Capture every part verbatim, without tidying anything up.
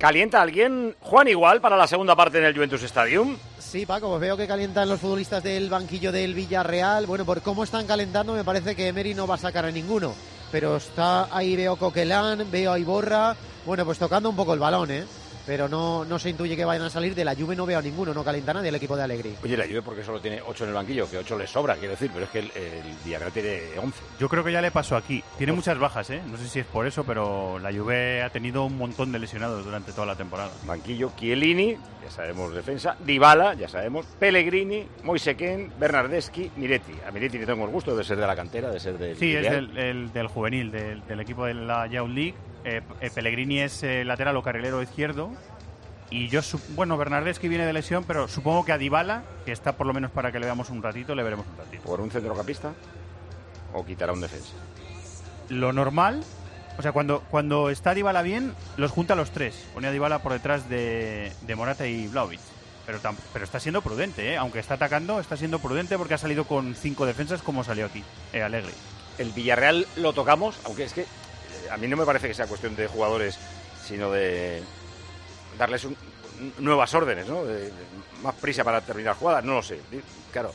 ¿Calienta alguien, Juan, igual para la segunda parte en el Juventus Stadium? Sí, Paco, pues veo que calientan los futbolistas del banquillo del Villarreal. Bueno, por cómo están calentando me parece que Emery no va a sacar a ninguno. Pero está ahí, veo Coquelin, veo a Iborra, bueno, pues tocando un poco el balón, ¿eh? Pero no, no se intuye que vayan a salir. De la Juve no veo a ninguno, no calienta nadie el equipo de Allegri. Oye, la Juve porque solo tiene ocho en el banquillo, que ocho le sobra, quiero decir, pero es que el, el Villarreal tiene once. Yo creo que ya le pasó aquí. Tiene Uf. muchas bajas, ¿eh? No sé si es por eso, pero la Juve ha tenido un montón de lesionados durante toda la temporada. Banquillo, Chiellini, ya sabemos defensa, Dybala, ya sabemos, Pellegrini, Moise Kean, Bernardeschi, Miretti. A Miretti le tengo el gusto de ser de la cantera, de ser del... Sí, Villarreal. es del, el, del juvenil, del, del equipo de la Youth League. Eh, eh, Pellegrini es eh, lateral o carrilero izquierdo. Y yo, bueno, Bernardeschi viene de lesión, pero supongo que a Dybala, que está por lo menos para que le veamos un ratito, le veremos un ratito. ¿Por un centrocampista o quitará un defensa? Lo normal, o sea, cuando, cuando está Dybala bien, los junta a los tres. Pone a Dybala por detrás de, de Morata y Vlahovic. Pero, tam, pero está siendo prudente, ¿eh? Aunque está atacando, está siendo prudente porque ha salido con cinco defensas como salió aquí, eh, Allegri. El Villarreal lo tocamos, aunque es que eh, a mí no me parece que sea cuestión de jugadores, sino de... darles un, nuevas órdenes, ¿no? De, de, más prisa para terminar jugadas, no lo sé. Claro,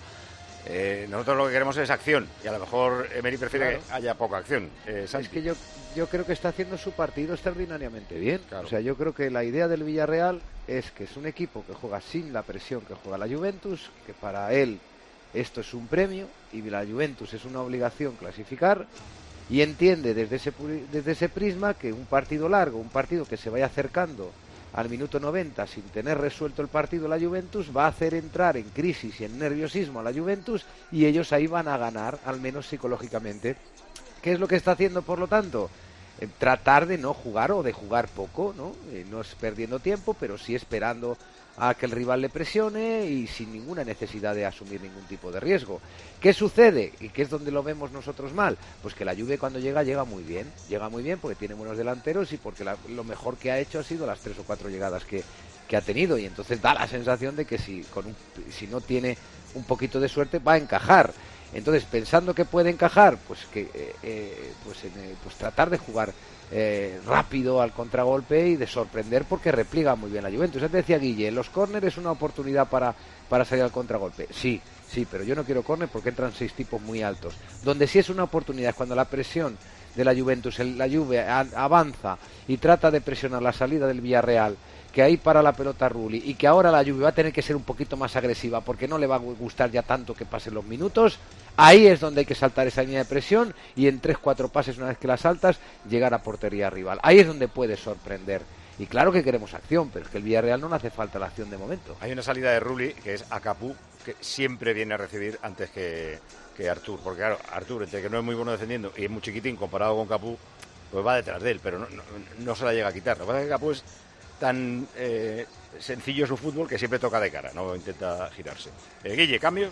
eh, nosotros lo que queremos es acción y a lo mejor Emery prefiere claro. que haya poca acción. Eh, es que yo, yo creo que está haciendo su partido extraordinariamente bien. Claro. O sea, yo creo que la idea del Villarreal es que es un equipo que juega sin la presión que juega la Juventus, que para él esto es un premio y la Juventus es una obligación clasificar. Y entiende desde ese, desde ese prisma que un partido largo, un partido que se vaya acercando al minuto noventa sin tener resuelto el partido la Juventus, va a hacer entrar en crisis y en nerviosismo a la Juventus y ellos ahí van a ganar, al menos psicológicamente. ¿Qué es lo que está haciendo, por lo tanto? Eh, tratar de no jugar o de jugar poco, ¿no? Eh, no es perdiendo tiempo, pero sí esperando a que el rival le presione y sin ninguna necesidad de asumir ningún tipo de riesgo. ¿Qué sucede? ¿Y qué es donde lo vemos nosotros mal? Pues que la Juve cuando llega, llega muy bien. Llega muy bien porque tiene buenos delanteros y porque la, lo mejor que ha hecho ha sido las tres o cuatro llegadas que, que ha tenido. Y entonces da la sensación de que si, con un, si no tiene un poquito de suerte va a encajar. Entonces, pensando que puede encajar, pues que eh, eh, pues, en, eh, pues tratar de jugar Eh, rápido al contragolpe y de sorprender porque repliega muy bien la Juventus. Antes decía Guille, los córner es una oportunidad para, para salir al contragolpe. Sí, sí, pero yo no quiero córner porque entran seis tipos muy altos. Donde sí es una oportunidad es cuando la presión de la Juventus, el, la Juve a, avanza y trata de presionar la salida del Villarreal, que ahí para la pelota Rulli y que ahora la Juve va a tener que ser un poquito más agresiva porque no le va a gustar ya tanto que pasen los minutos. Ahí es donde hay que saltar esa línea de presión y en tres cuatro pases, una vez que la saltas, llegar a portería rival. Ahí es donde puede sorprender. Y claro que queremos acción, pero es que el Villarreal no le hace falta la acción de momento. Hay una salida de Rulli que es a Capú, que siempre viene a recibir antes que, que Artur. Porque claro, Artur, entre que no es muy bueno defendiendo y es muy chiquitín comparado con Capú, pues va detrás de él, pero no, no, no se la llega a quitar. Lo que pasa es que Capú es tan eh, sencillo su fútbol que siempre toca de cara, no intenta girarse. Eh, Guille, ¿cambios?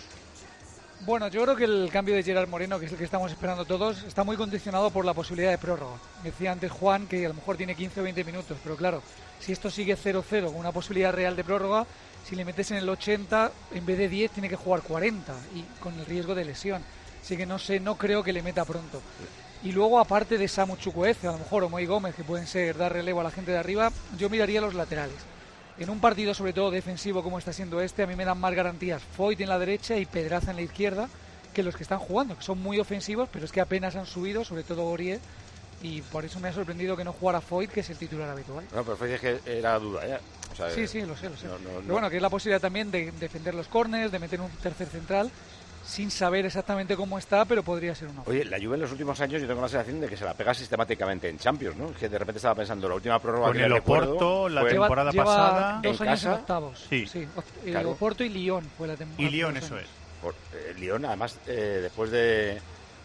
Bueno, yo creo que el cambio de Gerard Moreno, que es el que estamos esperando todos, está muy condicionado por la posibilidad de prórroga. Decía antes Juan que a lo mejor tiene quince o veinte minutos, pero claro, si esto sigue cero cero con una posibilidad real de prórroga, si le metes en el ochenta, en vez de diez tiene que jugar cuarenta y con el riesgo de lesión. Así que no sé, no creo que le meta pronto. Y luego, aparte de Samu Chukwueze, a lo mejor, o Moi Gómez, que pueden ser dar relevo a la gente de arriba, yo miraría los laterales. En un partido, sobre todo defensivo como está siendo este, a mí me dan más garantías Foyt en la derecha y Pedraza en la izquierda que los que están jugando, que son muy ofensivos, pero es que apenas han subido, sobre todo Aurier, y por eso me ha sorprendido que no jugara Foyt, que es el titular habitual. No, pero Foyt es que era duda, ¿eh? O sea, sí, sí, lo sé, lo sé. No, no, pero no. bueno, que es la posibilidad también de defender los córneres, de meter un tercer central, sin saber exactamente cómo está, pero podría ser una. Oye, la Juve en los últimos años yo tengo la sensación de que se la pega sistemáticamente en Champions, ¿no? Que de repente estaba pensando la última prórroga con que el recuerdo, Oporto la fue... temporada lleva, pasada lleva dos en años casa, en octavos. Sí, sí. El claro. Oporto y Lyon fue la temporada. Y Lyon, eso es. Por, eh, Lyon, además, eh, después de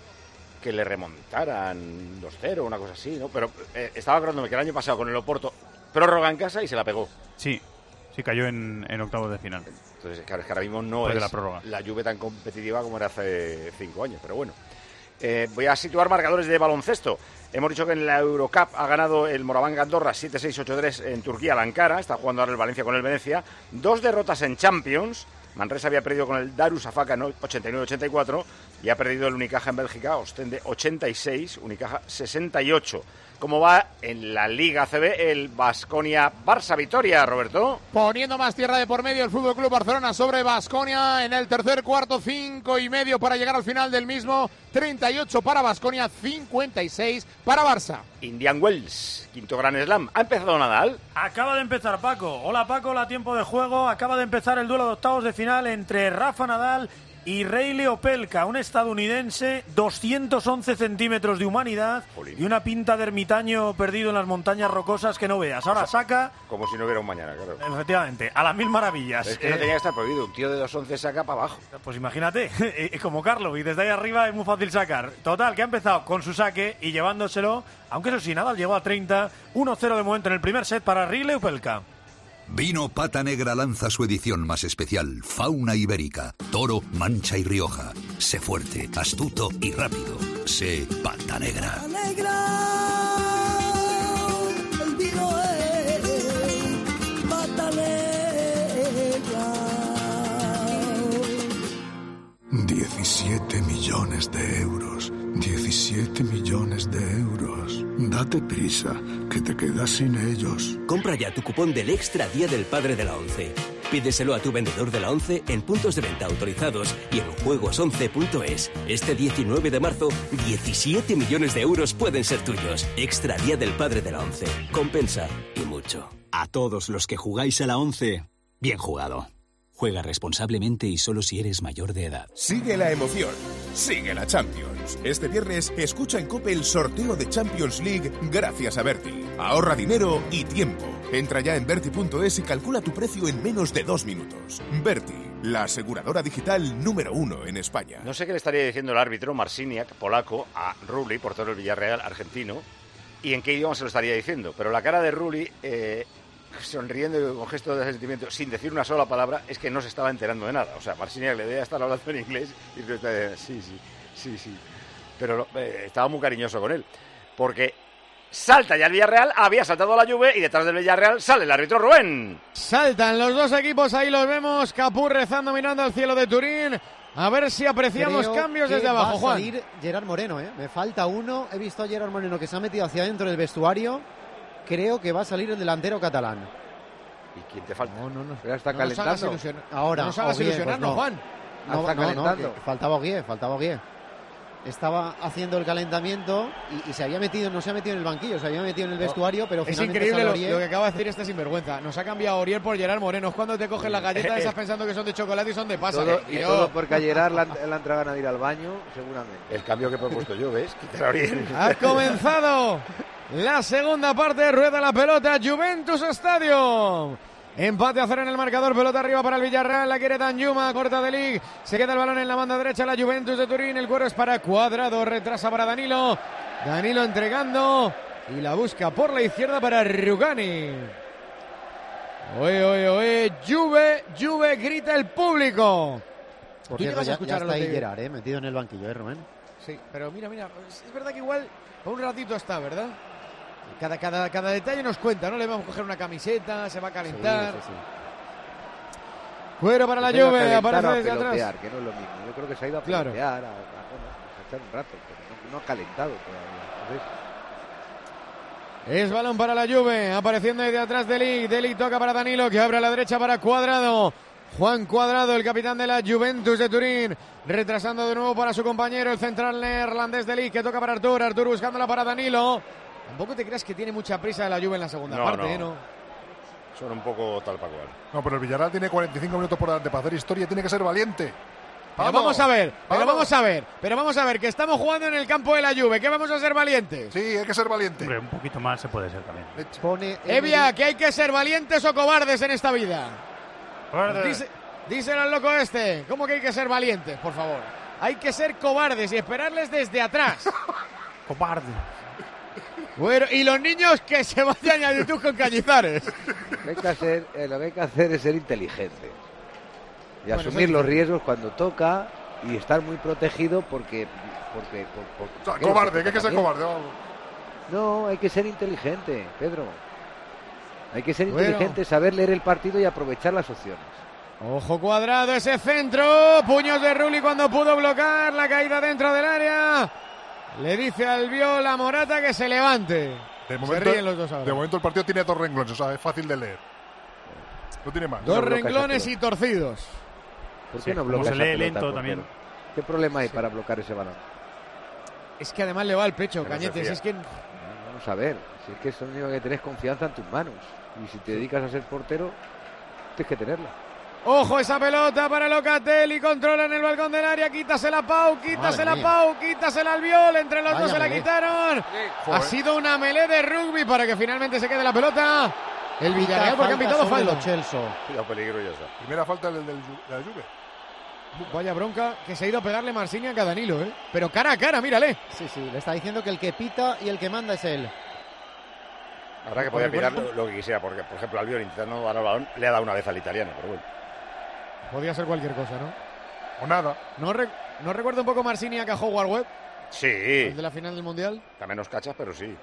que le remontaran dos cero, una cosa así, ¿no? Pero eh, estaba acordándome que el año pasado con el Oporto prórroga en casa y se la pegó. Sí, sí cayó en, en octavos de final. Entonces, claro, es que ahora mismo no Después es de la prórroga. la Juve tan competitiva como era hace cinco años, pero bueno. Eh, voy a situar marcadores de baloncesto. Hemos dicho que en la Eurocup ha ganado el Moraván Andorra siete seis ocho tres en Turquía, la Ankara. Está jugando ahora el Valencia con el Venecia. Dos derrotas en Champions. Manresa había perdido con el Darussafaka ochenta y nueve ochenta y cuatro. y ha perdido el Unicaja en Bélgica, Ostende ochenta y seis, Unicaja sesenta y ocho. ¿Cómo va en la Liga A C B el Baskonia-Barça Vitoria, Roberto? Poniendo más tierra de por medio el Fútbol Club Barcelona sobre Baskonia en el tercer cuarto, cinco y medio para llegar al final del mismo, treinta y ocho para Baskonia, cincuenta y seis para Barça. Indian Wells, quinto Gran Slam. ¿Ha empezado Nadal? Acaba de empezar Paco. Hola Paco, hola tiempo de juego. Acaba de empezar el duelo de octavos de final entre Rafa Nadal y Reilly Opelka, un estadounidense, doscientos once centímetros de humanidad Jolín. Y una pinta de ermitaño perdido en las montañas rocosas que no veas. Ahora saca... Como si no hubiera un mañana, claro. Efectivamente, a las mil maravillas. Es que no tenía que estar prohibido, un tío de dos once saca para abajo. Pues imagínate, como Carlos, y desde ahí arriba es muy fácil sacar. Total, que ha empezado con su saque y llevándoselo, aunque eso sí, Nadal llegó a treinta, uno cero de momento en el primer set para Reilly Opelka. Vino Pata Negra lanza su edición más especial, Fauna Ibérica, Toro, Mancha y Rioja. Sé fuerte, astuto y rápido. Sé Pata Negra. Pata Negra, el vino es Pata Negra. diecisiete millones de euros. diecisiete millones de euros. Date prisa, que te quedas sin ellos. Compra ya tu cupón del Extra Día del Padre de la ONCE. Pídeselo a tu vendedor de la ONCE en puntos de venta autorizados y en juegos once punto es. Este diecinueve de marzo, diecisiete millones de euros pueden ser tuyos. Extra Día del Padre de la ONCE. Compensa y mucho. A todos los que jugáis a la ONCE, bien jugado. Juega responsablemente y solo si eres mayor de edad. Sigue la emoción, sigue la Champions. Este viernes escucha en COPE el sorteo de Champions League gracias a Berti. Ahorra dinero y tiempo. Entra ya en Berti punto es y calcula tu precio en menos de dos minutos. Berti, la aseguradora digital número uno en España. No sé qué le estaría diciendo el árbitro Marciniak, polaco, a Rulli, portero del Villarreal, argentino, y en qué idioma se lo estaría diciendo. Pero la cara de Rulli... Eh, sonriendo y con gesto de sentimiento, sin decir una sola palabra, es que no se estaba enterando de nada. O sea, Marciniak le debía estar hablando en inglés y le está sí, sí, sí, sí. Pero eh, estaba muy cariñoso con él. Porque salta ya el Villarreal, había saltado la Juve y detrás del Villarreal sale el árbitro Rubén. Saltan los dos equipos, ahí los vemos. Capú rezando, mirando al cielo de Turín. A ver si apreciamos Creo cambios que desde abajo, va a Juan. salir Gerard Moreno, ¿eh? Me falta uno. He visto a Gerard Moreno que se ha metido hacia adentro del vestuario. Creo que va a salir el delantero catalán. ¿Y quién te falta? No, no, no, ya está No calentando. nos hagas Ahora, no nos hagas Oguié, ilusionarnos, pues no. Juan. No, está no, no, calentando. que faltaba Oguié, faltaba Oguié. Estaba haciendo el calentamiento y, y se había metido, no se ha metido en el banquillo, se había metido en el vestuario, pero Es finalmente increíble sale lo, Oguié. lo que acaba de decir este sinvergüenza. Nos ha cambiado Oriel por Gerard Moreno. Es cuando te cogen las galletas esas pensando que son de chocolate y son de pasa. Todo, que- y que todo yo- porque a Gerard le han, le han tragado a ir al baño, seguramente. El cambio que he propuesto yo, ¿ves? Quitar a Oriel. Ha comenzado la segunda parte, rueda la pelota, Juventus Stadium. Empate a cero en el marcador, pelota arriba para el Villarreal, la quiere Danjuma, corta de Lig, se queda el balón en la banda derecha, la Juventus de Turín, el cuero es para Cuadrado, retrasa para Danilo, Danilo entregando y la busca por la izquierda para Rugani. Oye, oye, oye, Juve, Juve, grita el público. Por ¿Tú cierto, llegas a ya, escuchar ya a está los ahí de- Gerard, ¿eh? Metido en el banquillo, ¿eh, Rubén? Sí, pero mira, mira, es verdad que igual por un ratito está, ¿verdad? Cada, cada, cada detalle nos cuenta, ¿no? Le vamos a coger una camiseta, se va a calentar. Sí, sí, sí. Cuero para la Que se ha ido a Juve, calentar aparece o a desde atrás. pelotear, que no es lo mismo. Yo creo que se ha ido a Claro. pelotear, a, a, bueno, a echar un rato, pero no, no ha calentado todavía. Entonces, Es balón para la Juve, apareciendo desde atrás de Lig. De Lig toca para Danilo, que abre a la derecha para Cuadrado. Juan Cuadrado, el capitán de la Juventus de Turín, retrasando de nuevo para su compañero, el central neerlandés de Lig, que toca para Artur. Artur buscándola para Danilo. Tampoco te creas que tiene mucha prisa de la Juve en la segunda No, parte, no. ¿eh? ¿no? Son un poco tal para cual. No, pero el Villarreal tiene cuarenta y cinco minutos por delante para hacer historia, tiene que ser valiente. Pero vamos a ver, pero vamos a ver, pero vamos a ver, que estamos jugando en el campo de la Juve, que vamos a ser valientes. Sí, hay que ser valiente. Hombre, un poquito más se puede ser también. Pone Evia, que hay que ser valientes o cobardes en esta vida. Cobarde. Dice, díselo al loco este. ¿Cómo que hay que ser valientes, por favor? Hay que ser cobardes y esperarles desde atrás. Cobarde. Bueno, y los niños que se vayan a YouTube con Cañizares. lo que hay que hacer, eh, lo que hay que hacer es ser inteligente. Y Bueno, asumir eso los es- riesgos cuando toca y estar muy protegido porque... porque, por- por- O sea, porque cobarde, que hay que ser también. cobarde. Vamos. No, hay que ser inteligente, Pedro. Hay que ser Bueno. inteligente, saber leer el partido y aprovechar las opciones. Ojo Cuadrado, ese centro. Puños de Rulli cuando pudo bloquear la caída dentro del área. Le dice al Viola Morata que se levante. De momento, se ríen los dos ahora. De momento el partido tiene dos renglones, o sea, es fácil de leer. No tiene más. Dos no renglones y torcidos. ¿Por qué Sí, no como bloquea se esa lee pelota, lento portero? también. ¿Qué problema hay Sí. para bloquear ese balón? Es que además le va al pecho, Que no se Cañete. Si fía. es que Vamos a ver, si es que es lo único que tenés confianza en tus manos. Y si te dedicas a ser portero, tienes que tenerla. ojo esa pelota para Locatelli, controla en el balcón del área, quítasela Pau, quítasela mía. Pau, quítasela al Viol, entre los Vaya dos se la melee. quitaron. Joder. Ha sido una melee de rugby para que finalmente se quede la pelota. El Villarreal porque han Falta pitado sobre falta. Lo Celso. Cuidado, peligro y ya está. Primera falta del, del, de la Juve. Vaya bronca que se ha ido a pegarle Marciniak a Danilo, ¿eh? Pero cara a cara, mírale. Sí, sí, le está diciendo que el que pita y el que manda es él. Habrá que podía pitar lo, lo que quisiera, porque, por ejemplo, Albiol intentando dar el balón le ha dado una vez al italiano, pero bueno. Podía ser cualquier cosa, ¿no? O nada. ¿No, re- ¿no recuerda un poco Marciniak a Howard Webb? Sí. El de la final del Mundial. Está menos cachas, pero sí.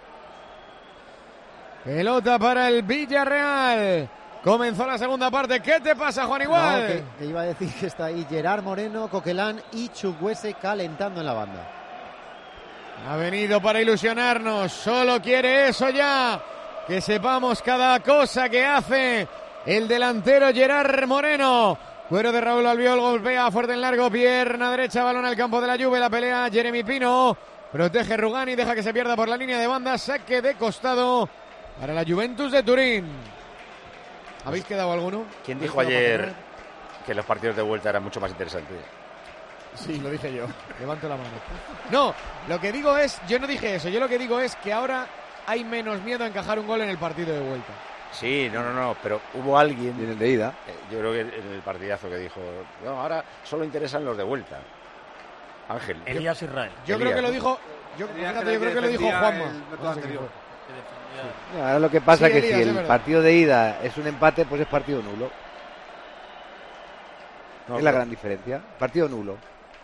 Pelota para el Villarreal. Comenzó la segunda parte. ¿Qué te pasa, Juan Igual? No, que, que iba a decir que está ahí Gerard Moreno, Coquelán y Chukwueze calentando en la banda. Ha venido para ilusionarnos. Solo quiere eso ya. Que sepamos cada cosa que hace el delantero Gerard Moreno. Cuero de Raúl Albiol, golpea fuerte en largo, pierna derecha, balón al campo de la Juve, la pelea Jeremy Pino. Protege Rugani, deja que se pierda por la línea de banda. Saque de costado para la Juventus de Turín. ¿Habéis quedado alguno? ¿Quién ¿Habéis dijo quedado ayer para cenar? que los partidos de vuelta eran mucho más interesantes? Sí, lo dije yo. Levanto la mano. No, lo que digo es, yo no dije eso, yo lo que digo es que ahora hay menos miedo a encajar un gol en el partido de vuelta. Sí, no, no, no, pero hubo alguien, Y en el de ida. eh, yo creo que en el partidazo que dijo, no, ahora solo interesan los de vuelta. Ángel. Elías Israel. Yo creo Elías, que lo ¿no? dijo, yo, Elías fíjate, que yo creo que lo dijo defendía Juanma. el método No sé quién anterior. fue. No, ahora lo que pasa Sí, es que Elías, si es el verdad. partido de ida es un empate, pues es partido nulo. No, es la pero- gran diferencia. Partido nulo.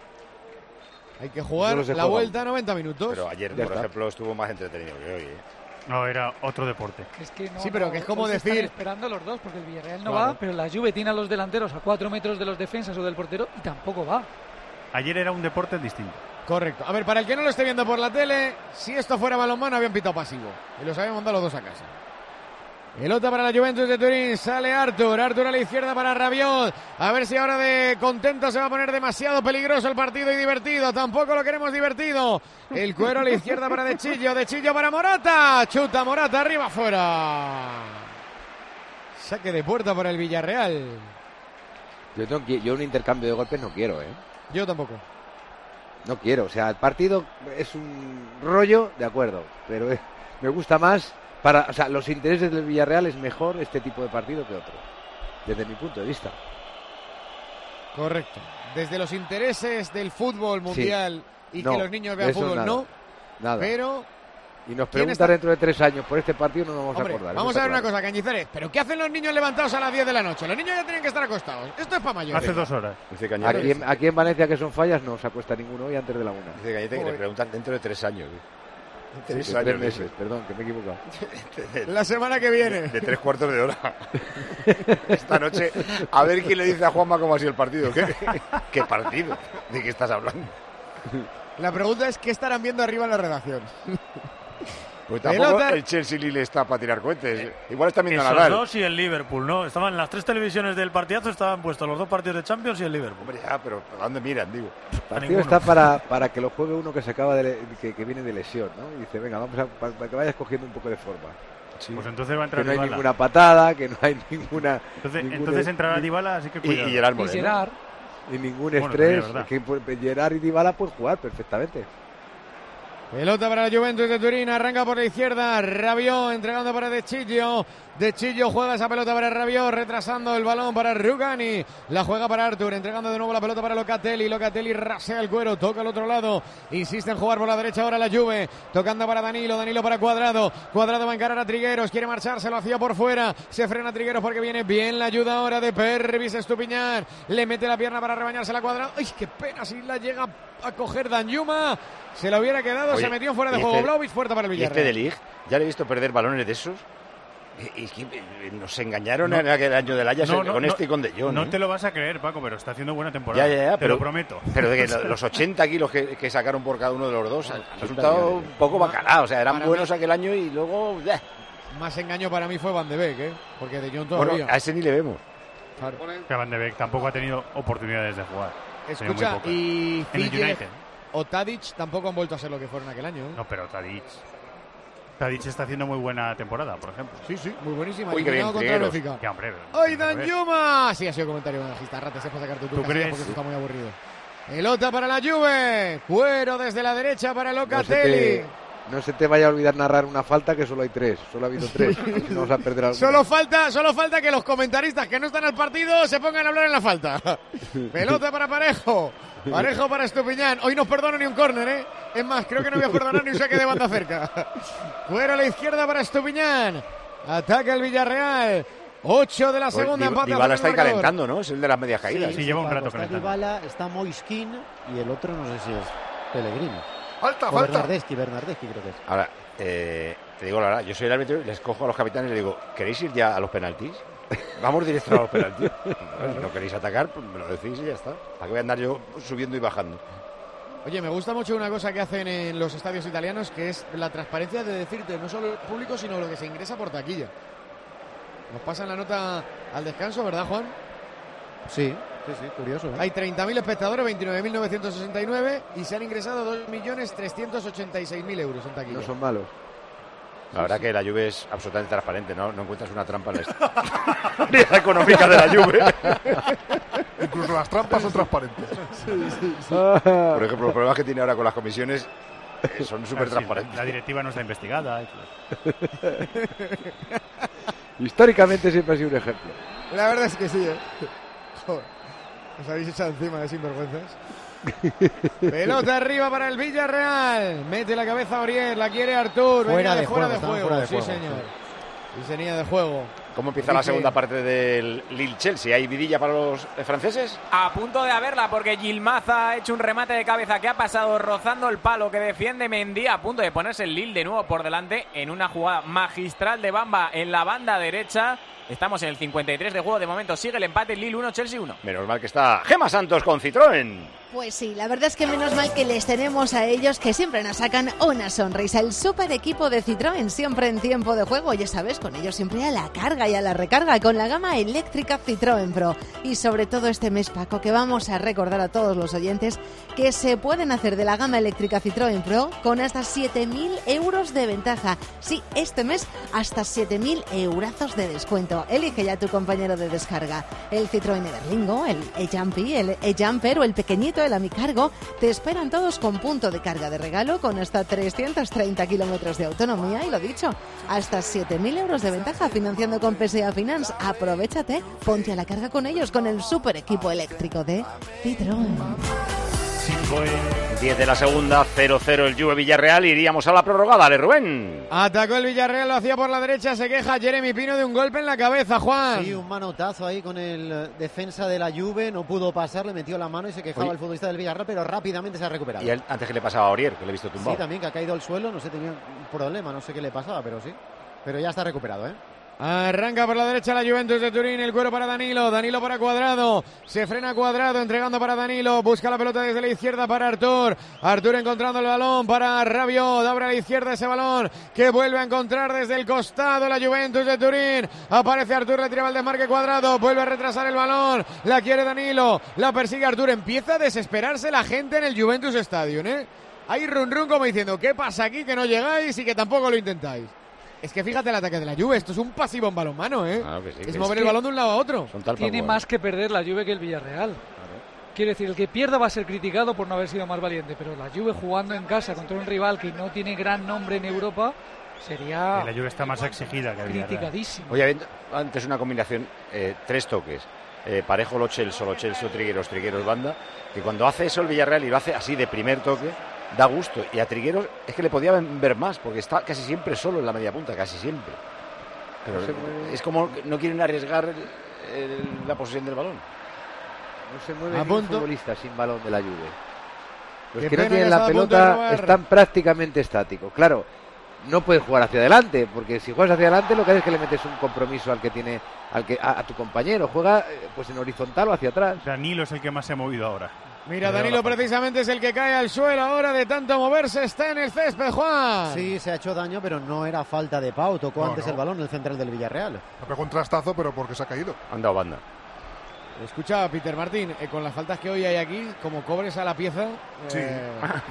Hay que jugar Solo se la juega. vuelta noventa minutos. Pero ayer, Ya por está. ejemplo, estuvo más entretenido que hoy. ¿eh? No, era otro deporte. Es que no, Sí, pero no, que es como hoy se están decir- esperando los dos, porque el Villarreal no Claro. va, pero la Juve tiene a los delanteros a cuatro metros de los defensas o del portero y tampoco va. Ayer era un deporte distinto. Correcto. A ver, para el que no lo esté viendo por la tele, si esto fuera balonmano habían pitado pasivo. Y los habían mandado los dos a casa. Pelota para la Juventus de Turín, sale Artur, Artur a la izquierda para Rabiot, a ver si ahora de contento se va a poner demasiado peligroso el partido y divertido, tampoco lo queremos divertido, el cuero a la izquierda para De Chillo, De Chillo para Morata, chuta Morata, arriba afuera, saque de puerta para el Villarreal. Yo, no qui- yo un intercambio de golpes no quiero, ¿eh? Yo tampoco. No quiero. O sea, el partido es un rollo, de acuerdo. Pero eh, me gusta más. Para, o sea, los intereses del Villarreal es mejor este tipo de partido que otro. Desde mi punto de vista. Correcto. Desde los intereses del fútbol mundial y No, que los niños vean eso fútbol, nada. no, Nada. pero... Y nos ¿quién pregunta está- dentro de tres años por este partido, no nos vamos Hombre, a acordar. vamos eso a ver está una claro. cosa, Cañizares. ¿Pero qué hacen los niños levantados a las diez de la noche? Los niños ya tienen que estar acostados. Esto es para mayores. Hace dos horas. Dice Cañete, Aquí en, aquí en Valencia, que son fallas, no se acuesta ninguno hoy antes de la una. dice Cañete que le Joder. preguntan dentro de tres años. ¿eh? Tres De años. tres dice. meses, perdón, que me he equivocado. La semana que viene. De tres cuartos de hora. Esta noche, a ver quién le dice a Juanma cómo ha sido el partido. ¿Qué, qué partido? ¿De qué estás hablando? La pregunta es, ¿qué estarán viendo arriba en la redacción? Pues tampoco Pelota. el Chelsea le está para tirar cohetes. Igual está viendo a Esos Nadal. dos y el Liverpool, ¿no? Estaban en las tres televisiones del partidazo, estaban puestos los dos partidos de Champions y el Liverpool. Hombre, ya, pero ¿a dónde miran, digo? El partido ninguno. está para, para que lo juegue uno que se acaba de le- que, que viene de lesión, ¿no? Y dice, venga, vamos a para, para que vayas cogiendo un poco de forma. Pues entonces va a Que entrar no hay Dybala. ninguna patada, que no hay ninguna Entonces, ningún- entonces entrará ni- Dybala, así que Y, cuidado. y Gerard Y Moreno. Gerard, ni ningún Bueno, estrés. también es que por- Gerard y Dybala pueden jugar perfectamente. Pelota para la Juventus de Turín, arranca por la izquierda, Rabiot entregando para De Chillo, De Chillo juega esa pelota para Rabiot, retrasando el balón para Rugani, la juega para Artur, entregando de nuevo la pelota para Locatelli, Locatelli rasea el cuero, toca al otro lado, insiste en jugar por la derecha ahora la Juve, tocando para Danilo, Danilo para Cuadrado, Cuadrado va a encarar a Trigueros, quiere marcharse, lo hacía por fuera, se frena Trigueros porque viene bien la ayuda ahora de Pervis Estupiñán, le mete la pierna para rebañarse la Cuadrado, ¡ay, qué pena si la llega a coger Danjuma! Se lo hubiera quedado, Oye, se metió fuera de ¿y juego este- Vlahovic, fuerte para el ¿Y Villarreal. este de Ligt? ¿Ya le he visto perder balones de esos? Es que nos engañaron no, en aquel año del Ajax no, no, con este no, y con De Jong. No ¿eh? te lo vas a creer, Paco, pero está haciendo buena temporada. Ya, ya, ya, te pero, lo prometo. Pero de que los ochenta kilos que, que sacaron por cada uno de los dos han resultado un poco bacalao. O sea, eran buenos mí, aquel año y luego... Eh. Más engaño para mí fue Van de Beek, ¿eh? Porque De Jong todavía... Bueno, a ese ni le vemos. Claro. Que Van de Beek tampoco ha tenido oportunidades de jugar. Escucha, y Ziyech o Tadic tampoco han vuelto a ser lo que fueron aquel año, ¿eh? No, pero Tadic... Tadic está haciendo muy buena temporada, por ejemplo. Sí, sí, muy buenísima. Uy, qué bien, Trigueros. Ya, hombre. ¡Aidan Yuma! Sí, ha sido comentario manajista. Rata, se puede sacar tu ¿Tú crees? Porque está muy aburrido. Pelota para la Juve. Cuero desde la derecha para Locatelli. No se te vaya a olvidar narrar una falta, que solo hay tres. Solo ha habido tres. No vas a perder alguna. Solo falta, solo falta que los comentaristas que no están al partido se pongan a hablar en la falta. Pelota para Parejo. Parejo para Estupiñán. Hoy no perdono ni un córner, ¿eh? Es más, creo que no voy a perdonar ni un saque de banda cerca. Fuera a la izquierda para Estupiñán. Ataca el Villarreal. ocho de la segunda, pues, empate. Dybala está ahí calentando, ¿no? Es el de las medias caídas. Sí, sí, sí, lleva un Paco, rato está calentando. Dybala, está Moiskin y el otro no sé si es Pellegrini. Falta, o falta. Bernardeschi, Bernardeschi creo que es. Ahora, eh, te digo la verdad, yo soy el árbitro y les cojo a los capitanes y les digo, ¿queréis ir ya a los penaltis? Vamos directo a los penaltis. Si no queréis atacar, pues me lo decís y ya está. ¿Para qué voy a andar yo subiendo y bajando? Oye, me gusta mucho una cosa que hacen en los estadios italianos, que es la transparencia de decirte no solo el público, sino lo que se ingresa por taquilla. Nos pasan la nota al descanso, ¿verdad, Juan? Sí, sí, sí, curioso, ¿eh? Hay treinta mil espectadores, veintinueve mil novecientos sesenta y nueve, y se han ingresado dos millones trescientos ochenta y seis mil euros en taquilla. No son malos. La verdad que la Juve es absolutamente transparente, ¿no? No encuentras una trampa en la historia económica de la Juve. Incluso las trampas son transparentes. Sí, sí, sí. Por ejemplo, los problemas que tiene ahora con las comisiones eh, son súper transparentes. La directiva no está investigada. Históricamente siempre ha sido un ejemplo. La verdad es que sí, ¿eh? Joder, os habéis echado encima de sinvergüenzas. Pelota arriba para el Villarreal. Mete la cabeza a Aurier, la quiere Artur. Fuera de, de fuera, juego, de juego. fuera de Sí, juego, señor. sí. Y sería de juego. ¿Cómo empieza la segunda parte del Lille-Chelsea? ¿Hay vidilla para los franceses? A punto de haberla, porque Yilmaz ha hecho un remate de cabeza que ha pasado rozando el palo que defiende Mendy, a punto de ponerse el Lille de nuevo por delante en una jugada magistral de Bamba en la banda derecha. Estamos en el cincuenta y tres de juego, de momento sigue el empate, Lille uno, Chelsea uno. Menos mal que está Gemma Santos con Citroën. Pues sí, la verdad es que menos mal que les tenemos a ellos, que siempre nos sacan una sonrisa. El super equipo de Citroën, siempre en tiempo de juego, ya sabes, con ellos siempre a la carga y a la recarga, con la gama eléctrica Citroën Pro. Y sobre todo este mes, Paco, que vamos a recordar a todos los oyentes que se pueden hacer de la gama eléctrica Citroën Pro con hasta siete mil euros de ventaja. Sí, este mes hasta siete mil eurazos de descuento. Elige ya tu compañero de descarga. El Citroën Everlingo, el E-Jumpy, el E-Jumper o el pequeñito, el Amicargo, te esperan todos con punto de carga de regalo, con hasta trescientos treinta kilómetros de autonomía y, lo dicho, hasta siete mil euros de ventaja financiando con P S A Finance. Aprovechate, ponte a la carga con ellos, con el super equipo eléctrico de Citroën. diez de la segunda, cero cero el Juve Villarreal. Iríamos a la prórroga. Dale, Rubén. Atacó el Villarreal, lo hacía por la derecha. Se queja Jeremy Pino de un golpe en la cabeza, Juan. Sí, un manotazo ahí con el defensa de la Juve. No pudo pasar, le metió la mano y se quejaba Oye. el futbolista del Villarreal, pero rápidamente se ha recuperado. Y él, antes que le pasaba a Aurier, que le he visto tumbado. Sí, también, que ha caído al suelo. No sé, tenía un problema, no sé qué le pasaba, pero sí. Pero ya está recuperado, ¿eh? Arranca por la derecha la Juventus de Turín, el cuero para Danilo, Danilo para Cuadrado, se frena Cuadrado, entregando para Danilo, busca la pelota desde la izquierda para Artur, Artur encontrando el balón para Rabiot, abre a la izquierda ese balón, que vuelve a encontrar desde el costado la Juventus de Turín, aparece Artur, le tiraba el desmarque Cuadrado, vuelve a retrasar el balón, la quiere Danilo, la persigue Artur, empieza a desesperarse la gente en el Juventus Stadium, ¿eh? Hay run run como diciendo, ¿qué pasa aquí que no llegáis y que tampoco lo intentáis? Es que fíjate el ataque de la Juve, esto es un pasivo en balonmano, ¿eh? Claro que sí, es que mover es el que balón de un lado a otro. Tiene más que perder la Juve que el Villarreal. Claro. Quiero decir, el que pierda va a ser criticado por no haber sido más valiente, pero la Juve jugando en casa contra un rival que no tiene gran nombre en Europa sería... Y la Juve está más exigida que el Villarreal. Criticadísimo. Oye, antes una combinación, eh, tres toques. Eh, Parejo, Lo Celso, Lo Celso, Trigueros, Trigueros, Banda, que cuando hace eso el Villarreal y lo hace así de primer toque, da gusto. Y a Trigueros es que le podía ver más, porque está casi siempre solo en la media punta, casi siempre. Pero no es como no quieren arriesgar el, el, la posesión del balón. No se mueve ningún futbolista sin balón de la Juve. Los Qué que no tienen la pelota están prácticamente estáticos. Claro, no puedes jugar hacia adelante, porque si juegas hacia adelante lo que haces es que le metes un compromiso al que tiene, al que a, a tu compañero. Juega pues en horizontal o hacia atrás. Danilo es el que más se ha movido ahora. Mira, Danilo precisamente es el que cae al suelo ahora de tanto moverse, está en el césped, Juan. Sí, se ha hecho daño, pero no era falta de Pau, tocó No, antes no. el balón en el central del Villarreal. Ha pegado un trastazo, pero porque se ha caído. Han dado banda. Escucha, Peter Martín, eh, con las faltas que hoy hay aquí, como cobres a la pieza... Sí. Eh,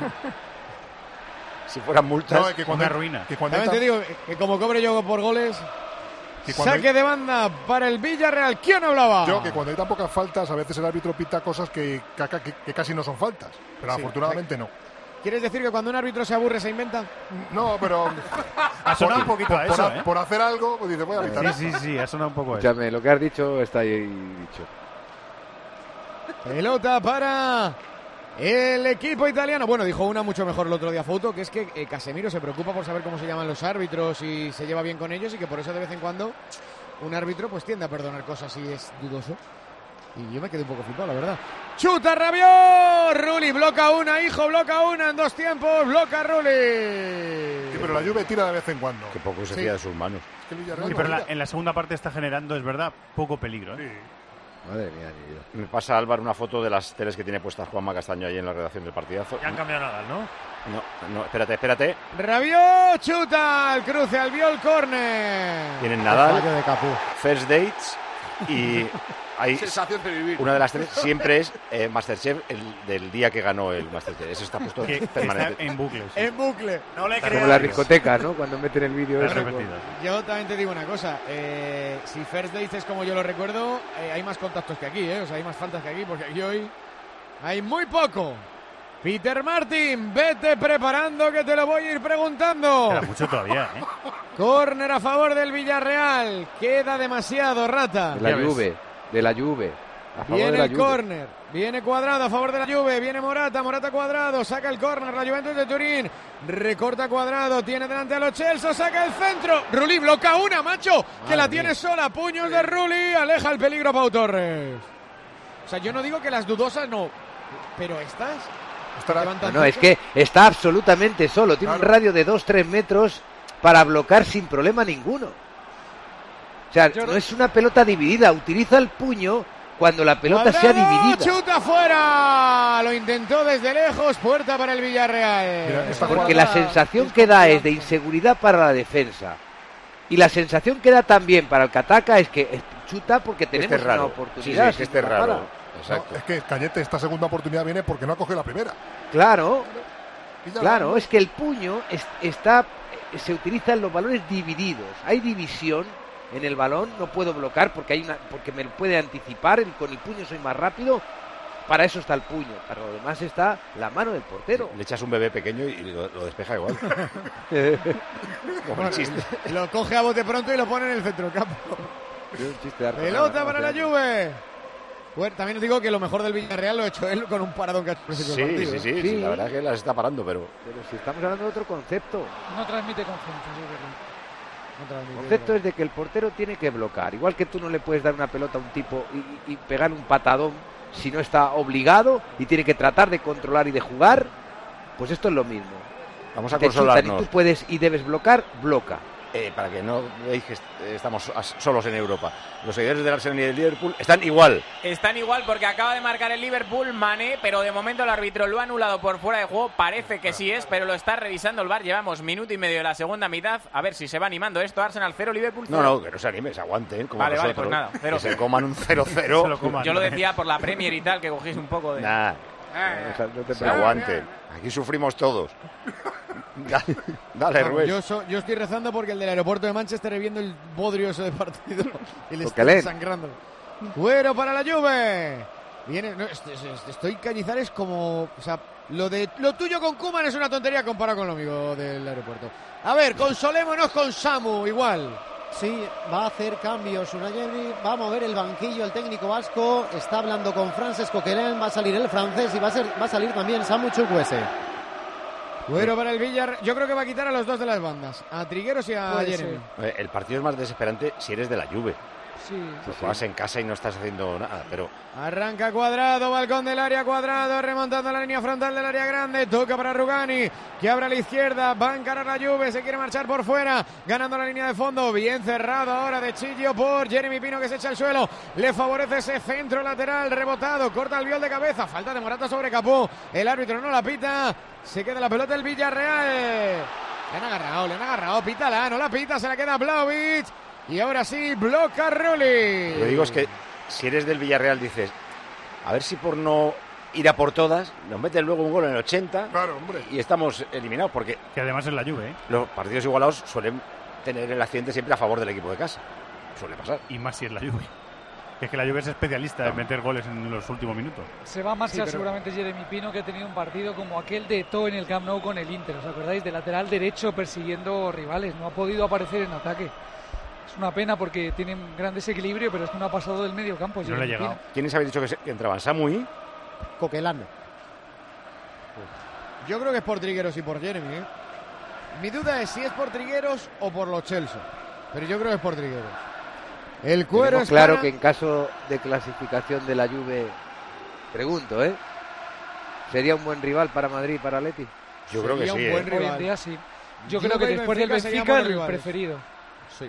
Si fueran multas, No, es que cuando una hay- ruina. Que cuando hay también te tan- digo que como cobre yo por goles... que cuando hay- Saque de banda para el Villarreal. ¿Quién hablaba? Yo, que cuando hay tan pocas faltas, a veces el árbitro pita cosas que, que, que- que casi no son faltas. Pero Sí. afortunadamente no. ¿Quieres decir que cuando un árbitro se aburre se inventa? No, pero... Ha sonado un poquito a por, eso, por- ¿eh? por hacer algo, pues dice, voy a pitar. Sí, sí, sí, ha sonado un poco a eso. Escúchame, lo que has dicho está ahí dicho. Pelota para el equipo italiano. Bueno, dijo una mucho mejor el otro día Fouto, que es que eh, Casemiro se preocupa por saber cómo se llaman los árbitros y se lleva bien con ellos, y que por eso de vez en cuando un árbitro pues tiende a perdonar cosas si es dudoso. Y yo me quedé un poco flipado, la verdad. ¡Chuta Rabiot! Rulli bloca una, hijo, bloca una en dos tiempos, bloca Rulli. Sí, pero la Juve tira de vez en cuando. Que poco se Sí. fía de sus manos. Es que el Villarreal Sí, no pero la- tira. en la segunda parte está generando, es verdad, poco peligro. ¿eh? Sí. Madre mía, mi vida. Me pasa Álvaro una foto de las teles que tiene puesta Juanma Castaño ahí en la redacción del partidazo. Ya han cambiado nada, ¿no? No, no, espérate, espérate. Rabiot chuta al cruce, al viol córner. Tienen Fallo Nadal, de Cafú. First Dates y hay Sensación de vivir. una de las tres siempre es eh, Masterchef el del día que ganó el Masterchef. Eso está puesto Que, que está permanente. en bucle. sí. En bucle. No le Como creas. la discoteca, ¿no? Cuando meten el vídeo Está ese con- repetido. Yo también te digo una cosa, eh, si First Dates es como yo lo recuerdo, eh, hay más contactos que aquí, ¿eh? O sea, hay más faltas que aquí, porque aquí hoy hay muy poco. Peter Martin, vete preparando que te lo voy a ir preguntando. Queda mucho todavía, ¿eh? Córner a favor del Villarreal, queda demasiado, Rata. De la Ya ves. Juve, de la Juve. A favor Viene de la el Juve. córner, viene Cuadrado a favor de la Juve, viene Morata, Morata Cuadrado, saca el córner, la Juventus de Turín, recorta Cuadrado, tiene delante a Lo Celso, saca el centro, Rulli bloca una, macho, que la tiene sola, puños de Rulli, aleja el peligro a Pau Torres. O sea, yo no digo que las dudosas no, pero estas... Estará- que van tan No, es cerca. que está absolutamente solo. Tiene un Claro. radio de dos tres metros para bloquear sin problema ninguno. O sea, Yo no no- es una pelota dividida. Utiliza el puño cuando la pelota sea Cuadrado, dividida. chuta fuera, lo intentó desde lejos, puerta para el Villarreal. Mira, esta Porque jugada- la sensación que da es de inseguridad para la defensa. Y la sensación que da también para el que ataca es que eh, chuta porque tenemos Este es raro. una Sí, oportunidad. sí, es que si este es no la raro. para. Exacto. No, es que Cañete esta segunda oportunidad viene porque no ha cogido la primera. Claro, Y ya claro, va. es que el puño es- está, eh, se utiliza en los balones divididos. Hay división en el balón, no puedo bloquear porque hay una, porque me puede anticipar. El, con el puño soy más rápido. Para eso está el puño. Para lo demás está la mano del portero. Le echas un bebé pequeño y lo, lo despeja igual. Como el chiste. Lo coge a bote pronto y lo pone en el centrocampo. Es un chiste de Arconada, Pelota ¿no? para la Juve. Bueno, también os digo que lo mejor del Villarreal lo ha hecho él con un paradón que ha hecho al principio del Sí, partido, sí, ¿eh? sí, sí, la verdad es que las está parando, pero Pero si estamos hablando de otro concepto. No transmite confianza, sí, es verdad. No te lo admito, El concepto no. es de que el portero tiene que bloquear. Igual que tú no le puedes dar una pelota a un tipo y, y- y pegar un patadón si no está obligado y tiene que tratar de controlar y de jugar, pues esto es lo mismo. vamos a Te chutan y consolarnos. tú puedes y debes bloquear, bloca. Eh, para que no veáis que est- estamos as- solos en Europa. Los seguidores del Arsenal y del Liverpool están igual. Están igual porque acaba de marcar el Liverpool Mané, pero de momento el árbitro lo ha anulado por fuera de juego. Parece que sí es, pero lo está revisando el V A R. Llevamos minuto y medio de la segunda mitad. A ver si se va animando esto. Arsenal cero, Liverpool cero. No, no, que no se animen, se aguanten. Como Vale, vale, nosotros, pues nada, cero. que se coman un cero cero. Se lo coman. Yo lo decía por la Premier y tal, que cogéis un poco de... Nah, Eh, O sea, no te se preocupes. aguanten. Aquí sufrimos todos. Dale, dale Vamos, Rubén. yo, so- yo estoy rezando porque el del aeropuerto de Manchester viendo el bodrio ese de partido y le está Coquelin. sangrando. Fuero para la Juve. Viene, no, est- est- estoy Cañizares como, o sea, lo de lo tuyo con Koeman es una tontería comparado con lo mío del aeropuerto. A ver, consolémonos con Samu igual. Sí, va a hacer cambios Unai, va a mover el banquillo el técnico vasco, está hablando con Francesc Coquelin, va a salir el francés y va a, ser, va a salir también Samu Chukwueze. Fuero para el Villar. Yo creo que va a quitar a los dos de las bandas, a Trigueros y a Puede Jeremy. ser. Eh, El partido es más desesperante si eres de la Juve. Sí, pues sí. Juegas en casa y no estás haciendo nada, pero... Arranca Cuadrado, balcón del área, Cuadrado, remontando la línea frontal del área grande, toca para Rugani, que abre a la izquierda, va a encarar la Juve, se quiere marchar por fuera, ganando la línea de fondo, bien cerrado ahora de Chillo por Jeremy Pino, que se echa al suelo, le favorece ese centro lateral, rebotado, corta el viol de cabeza, falta de Morata sobre Capó, el árbitro no la pita, se queda la pelota el Villarreal, le han agarrado, le han agarrado, pítala, no la pita, se la queda Vlahovic. Y ahora sí, bloca Rulli. Lo que digo es que si eres del Villarreal dices, a ver si por no ir a por todas, nos meten luego un gol en el ochenta claro, hombre. Y estamos eliminados, porque... Que además es la Juve, ¿eh? Los partidos igualados suelen tener el accidente siempre a favor del equipo de casa. Suele pasar. Y más si es la Juve. Es que la Juve es especialista no. en meter goles en los últimos minutos. Se va a marchar sí, pero... seguramente Jeremy Pino, que ha tenido un partido como aquel de Eto'o en el Camp Nou con el Inter. ¿Os acordáis? De lateral derecho persiguiendo rivales. No ha podido aparecer en ataque. Es una pena porque tienen gran desequilibrio, pero es que no ha pasado del medio campo. No le ha llegado. ¿Quiénes habéis dicho que, se, que entraban? ¿Samu y? Coquelán. Yo creo que es por Trigueros y por Jeremy, ¿eh? Mi duda es si es por Trigueros o por los Chelsea. Pero yo creo que es por Trigueros. El cuero es claro para... que en caso de clasificación de la Juve, pregunto, ¿eh? ¿Sería un buen rival para Madrid y para Atleti? Yo creo que sí. Un buen ¿eh? rival. Hoy en día sí. Yo Juve creo que después del Benfica el rivales. preferido. Sí.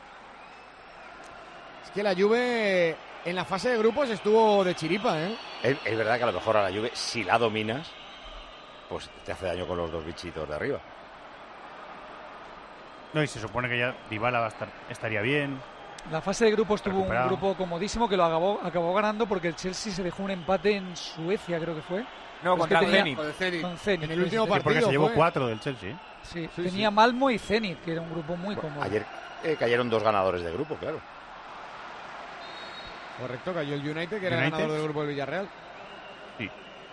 Es que la Juve en la fase de grupos estuvo de chiripa, ¿eh? Es, es verdad que a lo mejor a la Juve, si la dominas, pues te hace daño con los dos bichitos de arriba. No, y se supone que ya Dybala va a estar, estaría bien. La fase de grupos tuvo un grupo comodísimo que lo acabó, acabó ganando porque el Chelsea se dejó un empate en Suecia, creo que fue. No, pues contra el tenía, Zenit. Con Zenit. En el último partido. Porque se llevó fue. cuatro del Chelsea. Sí, sí tenía sí. Malmo y Zenit, que era un grupo muy bueno, cómodo. Ayer eh, cayeron dos ganadores de grupo, claro. Correcto, cayó el United, que era United. el ganador del grupo del Villarreal. Sí.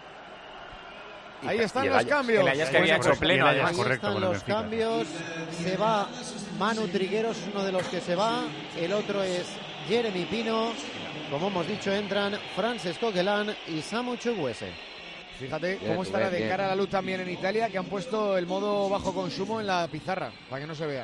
Ahí están y los Ajax. cambios. El Ajax que había hecho pleno. Ahí correcto, están los cambios. Se va Manu Trigueros, uno de los que se va. El otro es Jeremy Pino. Como hemos dicho, entran Francesc Coquelin y Samu Chukwueze. Fíjate Bien, cómo estará de bien. cara a la luz también en Italia, que han puesto el modo bajo consumo en la pizarra, para que no se vea.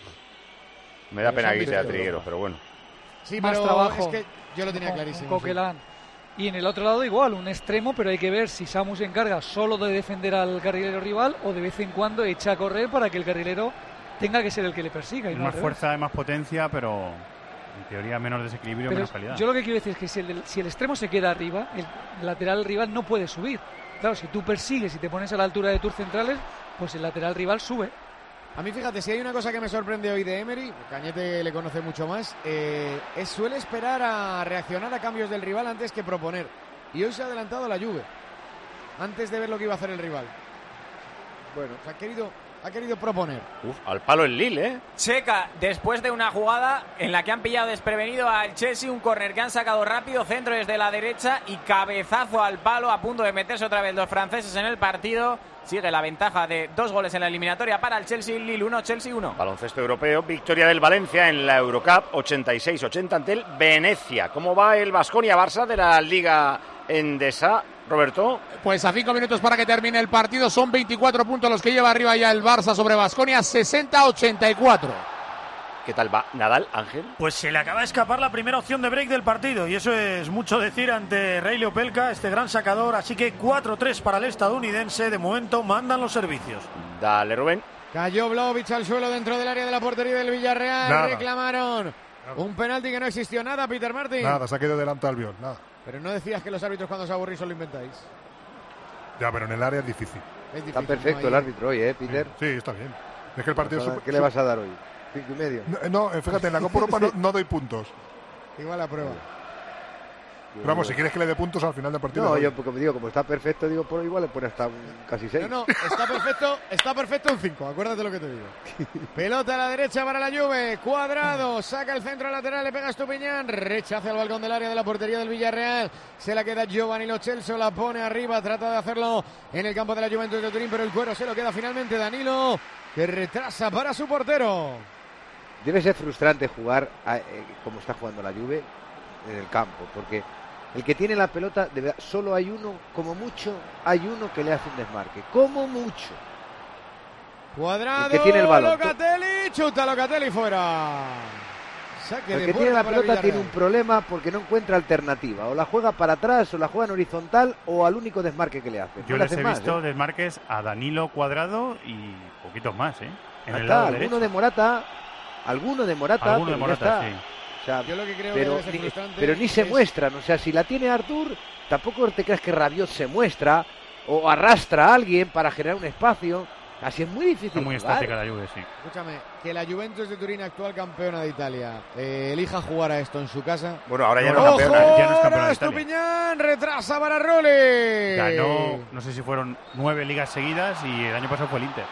Me da Pero pena se han que sea visto. Trigueros, pero bueno. Sí, Más pero trabajo. es que yo lo tenía Con- clarísimo. con sí. Coquelin. Y en el otro lado igual, un extremo, pero hay que ver si Samu se encarga solo de defender al carrilero rival o de vez en cuando echa a correr para que el carrilero tenga que ser el que le persiga. Y no Más al revés. fuerza, más potencia, pero en teoría menos desequilibrio, Pero menos calidad. yo lo que quiero decir es que si el, si el extremo se queda arriba, el lateral rival no puede subir. Claro, si tú persigues y te pones a la altura de tus centrales, pues el lateral rival sube. A mí, fíjate, si hay una cosa que me sorprende hoy de Emery, Cañete le conoce mucho más, eh, es suele esperar a reaccionar a cambios del rival antes que proponer. Y hoy se ha adelantado la Juve, antes de ver lo que iba a hacer el rival. Bueno, ha querido, ha querido proponer. Uf, al palo el Lille, ¿eh? Checa, después de una jugada en la que han pillado desprevenido al Chelsea, un córner que han sacado rápido, centro desde la derecha y cabezazo al palo, a punto de meterse otra vez los franceses en el partido. Sigue la ventaja de dos goles en la eliminatoria para el Chelsea, Lille uno, Chelsea uno. Baloncesto europeo, victoria del Valencia en la Eurocup, ochenta y seis ochenta ante el Venecia. ¿Cómo va el Baskonia-Barça de la Liga Endesa, Roberto? Pues a cinco minutos para que termine el partido, son veinticuatro puntos los que lleva arriba ya el Barça sobre Baskonia, sesenta a ochenta y cuatro. ¿Qué tal va Nadal, Ángel? Pues se le acaba de escapar la primera opción de break del partido y eso es mucho decir ante Reilly Opelka, este gran sacador, así que cuatro tres para el estadounidense, de momento mandan los servicios. Dale, Rubén. Cayó Vlahovic al suelo dentro del área de la portería del Villarreal, Nada. reclamaron Nada. un penalti que no existió, nada, Peter Martin. Nada, se ha quedado delante Albiol, nada. Pero no decías que los árbitros cuando os aburrís solo inventáis. Ya, pero en el área es difícil. Es Está difícil, perfecto ¿no? el Ahí- árbitro hoy, ¿eh, Peter? Sí, está bien. Es que el partido... Pues, es ¿qué le vas a dar hoy? ¿Cinco y medio? No, no, eh, fíjate, en la Copa Europa no, no doy puntos. Igual la prueba. Pero vamos, si quieres que le dé puntos al final del partido... No, le yo doy. como digo, como está perfecto, digo, por igual le pone hasta un casi seis. No, no, está perfecto, está perfecto un cinco, acuérdate lo que te digo. Pelota a la derecha para la Juve, Cuadrado, saca el centro lateral, le pega Estupiñán, rechaza el balcón del área de la portería del Villarreal, se la queda Giovanni Lo Celso, la pone arriba, trata de hacerlo en el campo de la Juventus de Turín, pero el cuero se lo queda finalmente Danilo, que retrasa para su portero. Debe ser frustrante jugar a, eh, como está jugando la Juve en el campo, porque el que tiene la pelota, de verdad, solo hay uno, como mucho, hay uno que le hace un desmarque, como mucho. Cuadrado, El que tiene el balón. Locatelli, chuta Locatelli fuera. Saque El de que tiene puerta la para pelota tiene Villarreal. un problema porque no encuentra alternativa. O la juega para atrás, o la juega en horizontal, o al único desmarque que le hace. Yo No le les hace he más, visto ¿eh? desmarques a Danilo Cuadrado y poquitos más, ¿eh? En Ya el está, lado alguno derecho. de Morata, alguno de Morata, Alguno de pero ya Morata, está. sí. O sea, Yo lo que creo que pero, debe ser ni, frustrante pero ni se es- muestran. O sea, si la tiene Artur, tampoco te creas que Rabiot se muestra o arrastra a alguien para generar un espacio. Así es muy difícil. Está muy jugar. estática la Juve, sí. Escúchame, que la Juventus de Turín, actual campeona de Italia, eh, elija jugar a esto en su casa. Bueno, ahora ya no, ¡Ojo! es campeona, ya no es campeona Ahora de Italia. Estupiñán retrasa para Rolli. Ganó, no sé si fueron nueve ligas seguidas y el año pasado fue el Inter.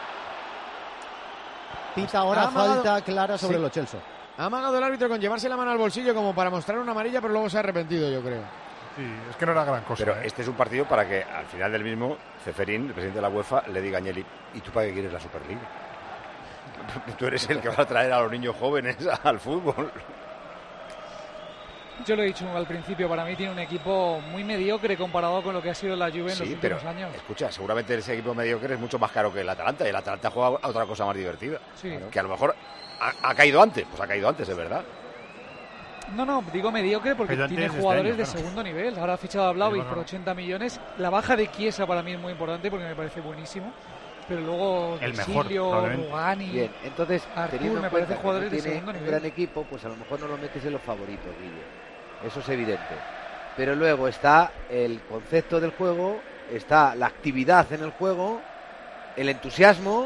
Pita ahora Ha amagado- falta clara sobre Sí. los Chelsea. Ha amagado el árbitro con llevarse la mano al bolsillo como para mostrar una amarilla, pero luego se ha arrepentido, yo creo. Sí, es que no era gran cosa. Pero ¿eh? este es un partido para que al final del mismo Ceferín, el presidente de la UEFA, le diga a Agnelli, ¿y tú para qué quieres la Superliga? Tú eres el que va a traer a los niños jóvenes al fútbol. Yo lo he dicho al principio, para mí tiene un equipo muy mediocre comparado con lo que ha sido la Juve en los Sí, pero últimos años. escucha, seguramente ese equipo mediocre es mucho más caro que el Atalanta y el Atalanta juega a otra cosa más divertida. Sí. Que a lo mejor ha, ha caído antes, pues ha caído antes, es verdad. No, no, digo mediocre porque Pero antes tiene este jugadores año, de claro. segundo nivel. Ahora ha fichado a Vlahovic Pero por no. ochenta millones. La baja de Chiesa para mí es muy importante porque me parece buenísimo. Pero luego El mejor, Silvio, probablemente. Rugani, Bien, entonces, Artur, teniendo en me cuenta parecen que jugadores no de tiene segundo un nivel. gran equipo, pues a lo mejor no lo metes en los favoritos, Guille. Eso es evidente. Pero luego está el concepto del juego, está la actividad en el juego, el entusiasmo,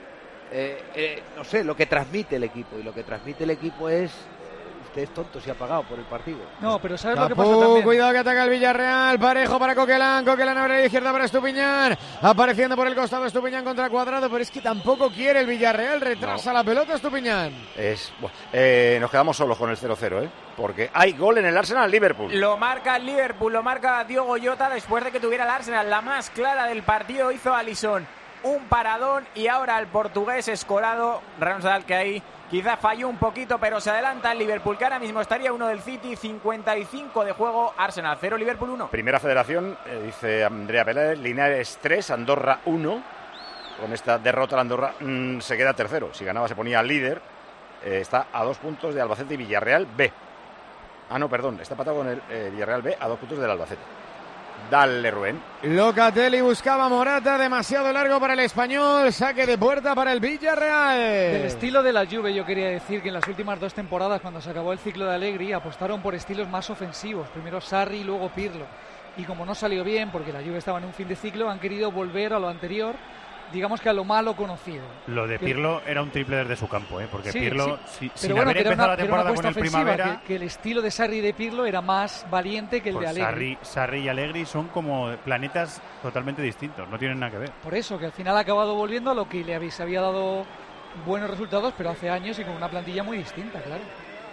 eh, eh, no sé, lo que transmite el equipo. Y lo que transmite el equipo es, usted es tonto si ha pagado por el partido. No, pero ¿sabes lo que pasa Capú, también? cuidado que ataca el Villarreal, parejo para Coquelán, Coquelán abre la izquierda para Estupiñán, apareciendo por el costado Estupiñán contra Cuadrado, pero es que tampoco quiere el Villarreal, retrasa la pelota Estupiñán. Es, bueno, eh, nos quedamos solos con el cero cero, ¿eh? Porque hay gol en el Arsenal-Liverpool. Lo marca el Liverpool, lo marca Diogo Jota después de que tuviera el Arsenal la más clara del partido. Hizo Alisson un paradón y ahora el portugués escorado. Ramsdale que ahí quizá falló un poquito, pero se adelanta el Liverpool, que ahora mismo estaría uno del City. Cincuenta y cinco de juego, Arsenal cero, Liverpool uno. Primera federación, eh, dice Andrea Peláez, Linares tres, Andorra uno. Con esta derrota, la Andorra mm, se queda tercero. Si ganaba se ponía líder. Eh, está a dos puntos de Albacete y Villarreal B. Ah, no, perdón, está empatado con el eh, Villarreal B a dos puntos del Albacete. Dale, Rubén. Locatelli buscaba Morata, demasiado largo para el español, saque de puerta para el Villarreal. Del estilo de la Juve, yo quería decir que en las últimas dos temporadas, cuando se acabó el ciclo de Allegri, apostaron por estilos más ofensivos. Primero Sarri y luego Pirlo. Y como no salió bien, porque la Juve estaba en un fin de ciclo, han querido volver a lo anterior, digamos que a lo malo conocido. Lo de Que- Pirlo era un triple desde su campo, ¿eh? Porque Sí, Pirlo, sí. si- Pero sin bueno, haber que era empezado una- la que era una temporada con apuesta el ofensiva, Primavera, que, que el estilo de Sarri y de Pirlo era más valiente que el pues de Allegri. Sarri, Sarri y Allegri son como planetas totalmente distintos, no tienen nada que ver. Por eso, que al final ha acabado volviendo a lo que le habéis, había dado buenos resultados, pero hace años y con una plantilla muy distinta, claro.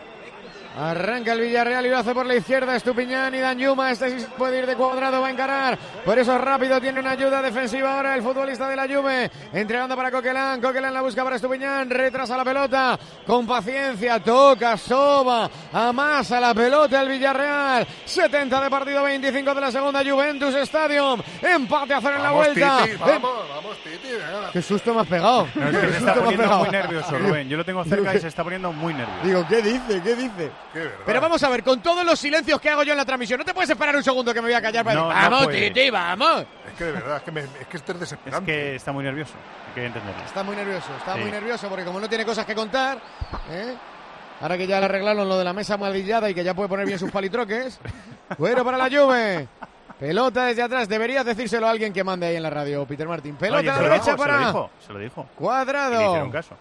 Arranca el Villarreal y lo hace por la izquierda Estupiñán y Danjuma. Este sí puede ir de Cuadrado, va a encarar. Por eso rápido tiene una ayuda defensiva ahora el futbolista de la Juve. Entregando para Coquelán. Coquelán la busca para Estupiñán. Retrasa la pelota. Con paciencia. Toca, soba. Amasa la pelota el Villarreal. setenta de partido, veinticinco de la segunda. Juventus Stadium. Empate a cero en la Vamos, vuelta. Titi, vamos, vamos, Titi, venga. Qué susto me has pegado. No, es que Qué se susto está me has poniendo pegado. muy nervioso, Rubén. Yo lo tengo cerca y se está poniendo muy nervioso. Digo, ¿qué dice? ¿Qué dice? Qué verdad. Pero vamos a ver, con todos los silencios que hago yo en la transmisión, no te puedes esperar un segundo que me voy a callar para No, decir, no vamos, puede. Titi, vamos. Es que de verdad, es que, me, es que esto es Es desesperante. que está muy nervioso, hay que entenderlo. Está muy nervioso, está Sí. muy nervioso porque como no tiene cosas que contar, ¿eh? Ahora que ya le arreglaron lo de la mesa maldillada y que ya puede poner bien sus palitroques, bueno para la Juve. Pelota desde atrás, deberías decírselo a alguien que mande ahí en la radio, Peter Martin. Pelota Oye, a se la lo derecha dijo, para Se lo dijo, se lo dijo. Y le Cuadrado. hicieron caso.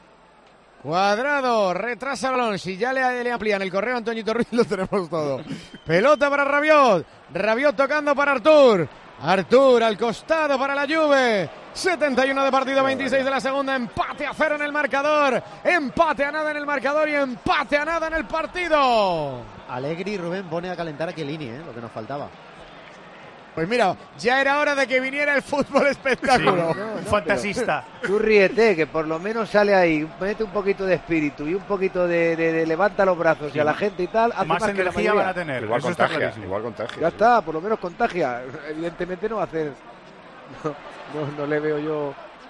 Cuadrado, retrasa el balón. Si ya le, le amplían el correo a Antoñito Ruiz, lo tenemos todo. Pelota para Rabiot. Rabiot tocando para Artur. Artur al costado para la Juve. setenta y uno de partido, veintiséis de la segunda. Empate a cero en el marcador. Empate a nada en el marcador y empate a nada en el partido. Allegri, Rubén, pone a calentar a Chiellini, ¿eh? Lo que nos faltaba. Pues mira, ya era hora de que viniera el fútbol espectáculo. Sí, un fantasista. Tú ríete, que por lo menos sale ahí, mete un poquito de espíritu y un poquito de, de- de levanta los brazos Sí. y a la gente y tal. Hace Más más, que la energía mayoría. van a tener. Igual eso está contagia, clarísimo. igual contagia. Ya está, por lo menos contagia. Evidentemente no va a hacer. No, no, no le veo yo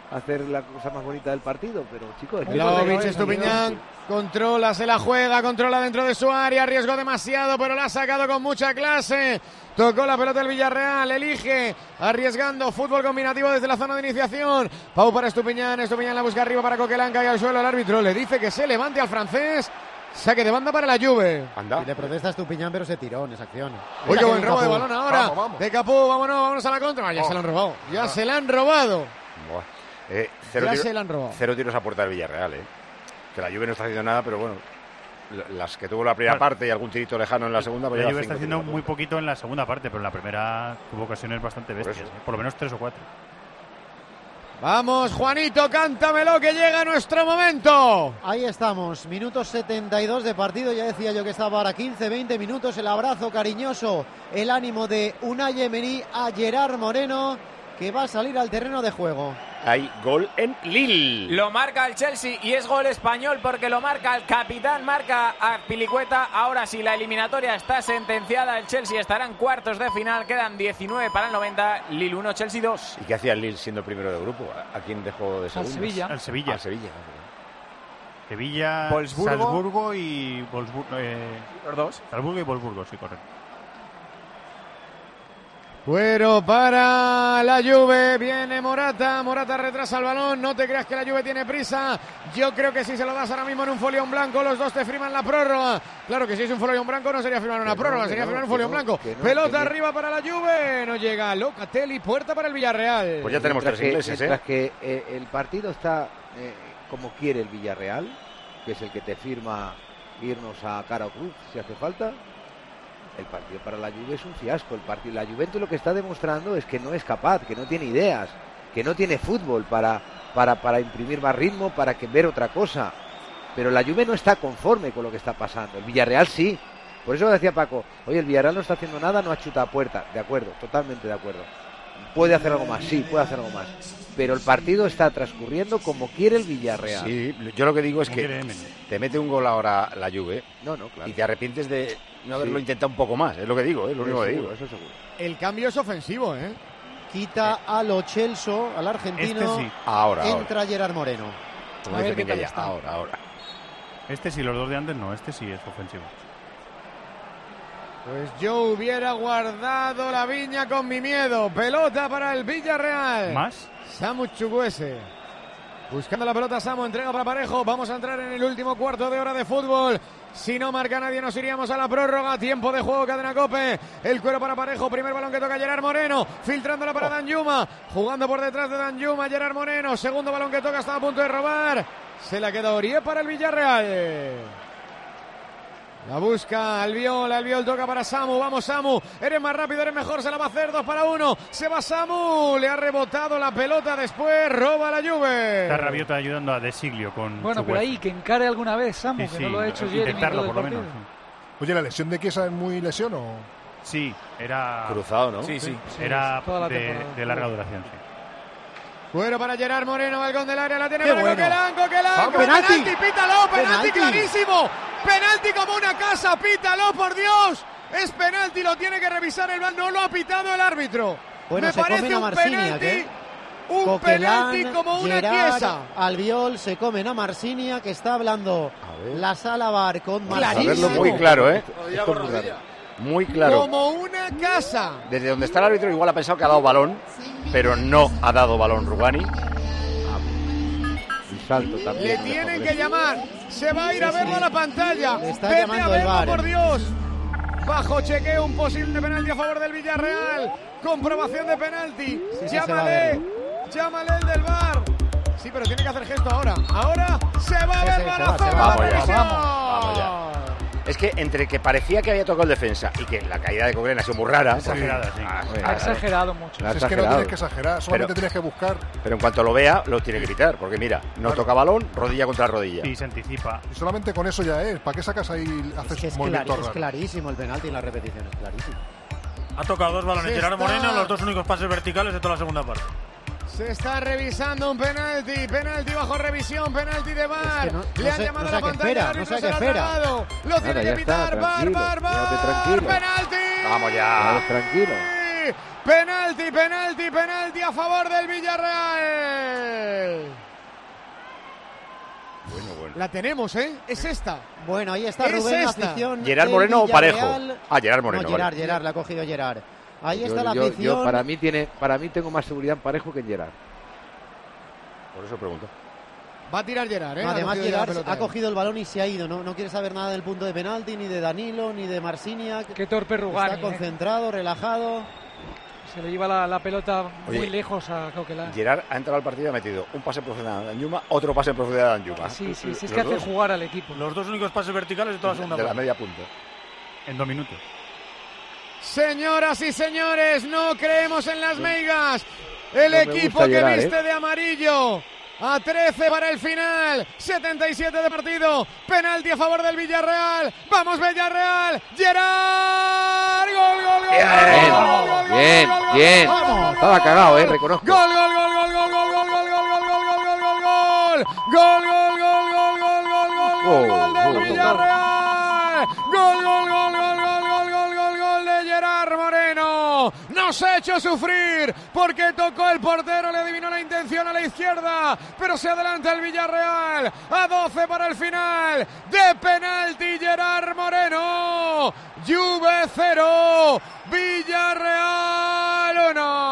hacer la cosa más bonita del partido, pero chicos... Vlahovic, Estupiñán, controla, se la juega, controla dentro de su área, arriesgó demasiado, pero la ha sacado con mucha clase. Tocó la pelota el Villarreal, elige, arriesgando, fútbol combinativo desde la zona de iniciación. Pau para Estupiñán, Estupiñán la busca arriba para Coquelin, cae al suelo, el árbitro le dice que se levante al francés. Saque de banda para la Juve. Anda. Y le protesta a Estupiñán, pero se tiró en esa acción. Uy, qué buen robo de balón ahora. Vamos, vamos. De Capú, vámonos, vámonos a la contra. Ya oh. se la han robado. Ya ah. se la han robado. Eh, cero ya tiro, se la han robado. Cero tiros a puerta del Villarreal, eh. Que la Juve no está haciendo nada, pero bueno. Las que tuvo la primera claro. parte y algún tirito lejano en la segunda. Pues la Juve está haciendo muy poquito en la segunda parte, pero en la primera tuvo ocasiones bastante bestias. Por, eh. Por lo menos tres o cuatro. Vamos, Juanito, cántamelo que llega nuestro momento. Ahí estamos, minuto setenta y dos de partido. Ya decía yo que estaba ahora quince, veinte minutos. El abrazo cariñoso, el ánimo de Unai Emery a Gerard Moreno, que va a salir al terreno de juego. Hay gol en Lille. Lo marca el Chelsea y es gol español porque lo marca el capitán, marca a Pilicueta. Ahora sí, la eliminatoria está sentenciada. El Chelsea estará en cuartos de final. Quedan diecinueve para el noventa. Lille uno, Chelsea dos. ¿Y qué hacía el Lille siendo el primero de grupo? ¿A quién dejó de segundo? Al Sevilla. Al Sevilla. Al Sevilla. Sevilla, Wolfsburgo. Salzburgo y Wolfsburgo. Eh, Los dos. Salzburgo y Wolfsburgo, sí, correcto. Fuero para la Juve, viene Morata, Morata retrasa el balón, no te creas que la Juve tiene prisa, yo creo que si se lo das ahora mismo en un folión blanco, los dos te firman la prórroga, claro que si es un folión blanco no sería firmar una que prórroga, no, sería no, firmar un folión no, blanco, no, pelota arriba para la Juve, no llega, Locatelli, puerta para el Villarreal. Pues ya tenemos mientras tres ingleses, que, mientras ¿eh? que eh, el partido está eh, como quiere el Villarreal, que es el que te firma irnos a cara o cruz si hace falta. El partido para la Juve es un fiasco. El partido, la Juventus lo que está demostrando es que no es capaz, que no tiene ideas, que no tiene fútbol para, para, para imprimir más ritmo, para que ver otra cosa. Pero la Juve no está conforme con lo que está pasando. El Villarreal sí. Por eso decía Paco, oye, el Villarreal no está haciendo nada, no ha chutado a puerta. De acuerdo, totalmente de acuerdo. Puede hacer algo más, sí, puede hacer algo más. Pero el partido está transcurriendo como quiere el Villarreal. Sí, yo lo que digo es que te mete un gol ahora la Juve no, no, claro. y te arrepientes de no haberlo sí. intentado un poco más, es lo que digo, es lo único que digo. Eso seguro. El cambio es ofensivo, ¿eh? Quita eh. a Lo Celso, al argentino, este sí. ahora, entra ahora. Gerard Moreno. Como dice Minguella, ahora, ahora. Este sí, los dos de antes no, este sí es ofensivo. Pues yo hubiera guardado la viña con mi miedo. Pelota para el Villarreal. ¿Más? Samu Chukwueze. Buscando la pelota Samu, entrega para Parejo. Vamos a entrar en el último cuarto de hora de fútbol. Si no marca nadie nos iríamos a la prórroga. Tiempo de juego, Cadena Cope. El cuero para Parejo, primer balón que toca Gerard Moreno. Filtrándola para oh. Danjuma. Jugando por detrás de Danjuma, Gerard Moreno. Segundo balón que toca, está a punto de robar. Se la queda Aurier para el Villarreal. La busca Albiol, Albiol toca para Samu, vamos Samu, eres más rápido, eres mejor, se la va a hacer, dos para uno, se va Samu, le ha rebotado la pelota, después roba la Juve. Está Rabiota ayudando a De Siglio con Bueno, pero ahí, que encare alguna vez Samu, sí, que sí, no lo ha hecho Jeremy. Intentarlo por lo menos. Oye, ¿la lesión de Chiesa es muy lesión o...? Sí, era... Cruzado, ¿no? Sí, sí, sí era de, de larga duración, sí. Fuera para Gerard Moreno, balcón del área, la tiene Qué para bueno. Coquelin, Coquelin, penalti, penalti, pítalo, penalti, penalti clarísimo, penalti como una casa, pítalo, por Dios, es penalti, lo tiene que revisar el bar, no lo ha pitado el árbitro. Bueno, me se parece comen a un Marciniak, penalti, ¿eh? un Coquelin, penalti como una Gerard, pieza. Albiol se comen a Marciniak, que está hablando la sala bar con Marciniak. A verlo muy claro, ¿eh? Esto es muy claro. Muy claro. Como una casa. Desde donde está el árbitro igual ha pensado que ha dado balón, pero no ha dado balón Rugani. Salto también. Le tienen que llamar. Se va a ir a verlo a la pantalla. Le está Vete llamando a verlo, el V A R. por Dios. Bajo chequeo, un posible penalti a favor del Villarreal. Comprobación de penalti. Sí, sí, llámale. Llámale el del V A R. Sí, pero tiene que hacer gesto ahora. Ahora se va a ver balazo. Vamos ya. Vamos ya. Es que entre que parecía que había tocado el defensa y que la caída de Coquelin ha sido muy rara. Exagerada, sí. Ah, ha exagerado mucho. Es que no tienes que exagerar, solamente pero, tienes que buscar. Pero en cuanto lo vea, lo tiene que gritar, porque mira, no claro. toca balón, rodilla contra rodilla. Sí, se anticipa. Y solamente con eso ya es. ¿Para qué sacas ahí, haces es que es, movimientos clar, es clarísimo el penalti en la repetición, es clarísimo. Ha tocado dos balones Gerard Moreno, los dos únicos pases verticales de toda la segunda parte. Se está revisando un penalti, penalti bajo revisión, penalti de V A R. Es que no, no Le han sé, llamado no a la pantalla, espera, no sé qué espera. Lo Nada, tiene que pitar, V A R, V A R, V A R. Tranquilo. Penalti. Vamos ya. Tranquilo. Penalti, penalti, penalti a favor del Villarreal. Bueno, bueno. La tenemos, ¿eh? Es esta. Bueno, ahí está Es Rubén, la esta. afición. ¿Gerard del Moreno o Parejo? Villarreal. Ah, Gerard Moreno. No, Gerard, vale. Gerard, la ha cogido Gerard. Ahí Yo- está la yo- afición. yo para mí tiene, para mí tengo más seguridad en Parejo que en Gerard. Por eso pregunto. Va a tirar Gerard, ¿eh? No, Ha además, cogido ya la Gerard pelota, ha ¿eh? cogido el balón y se ha ido. No, no quiere saber nada del punto de penalti, ni de Danilo, ni de Marsinia. Qué torpe Rugani. Está concentrado, relajado. Se le lleva la, la pelota Oye, muy lejos a Coquelin. Gerard ha entrado al partido y ha metido un pase en profundidad a Danjuma, otro pase en profundidad a Danjuma. Sí, sí, sí, es Los que hace dos jugar al equipo. Los dos únicos pases verticales de toda la segunda de la parte. media punta. En dos minutos. Señoras y señores, no creemos en las meigas. El No me equipo gusta que Gerard, viste ¿eh? de amarillo. A trece para el final. setenta y siete de partido. Penalti a favor del Villarreal. Vamos Villarreal. Gerard. Gol, gol, gol. Bien, gol, gol, gol, bien, gol, gol, bien. gol, gol, Estaba gol, cagado, gol, eh, reconozco. Gol, gol, gol, gol, gol, gol, gol, gol, gol, gol, gol, gol, gol, gol, gol. Gol, gol, gol, gol, gol, gol, gol, gol, gol del Gol, Villarreal. Gol, gol, gol, gol, gol, gol, gol, gol, gol de Gerard Moreno. Nos ha hecho sufrir porque tocó el portero, le adivinó la intención a la izquierda, pero se adelanta el Villarreal. A doce para el final. De penalti Gerard Moreno. Juve cero. Villarreal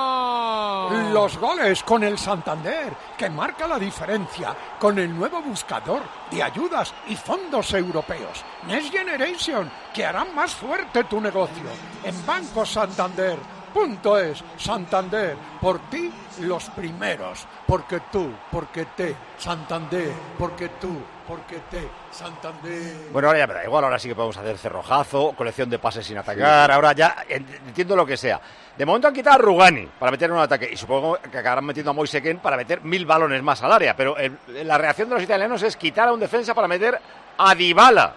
uno. Los goles con el Santander, que marca la diferencia con el nuevo buscador de ayudas y fondos europeos. Next Generation, que harán más fuerte tu negocio. En Banco Santander. Punto es, Santander, por ti los primeros, porque tú, porque te, Santander, porque tú, porque te, Santander. Bueno, ahora ya me da igual, ahora sí que podemos hacer cerrojazo, colección de pases sin atacar, ahora ya entiendo lo que sea. De momento han quitado a Rugani para meter un ataque y supongo que acabarán metiendo a Moise Kean para meter mil balones más al área, pero el- la reacción de los italianos es quitar a un defensa para meter a Dybala.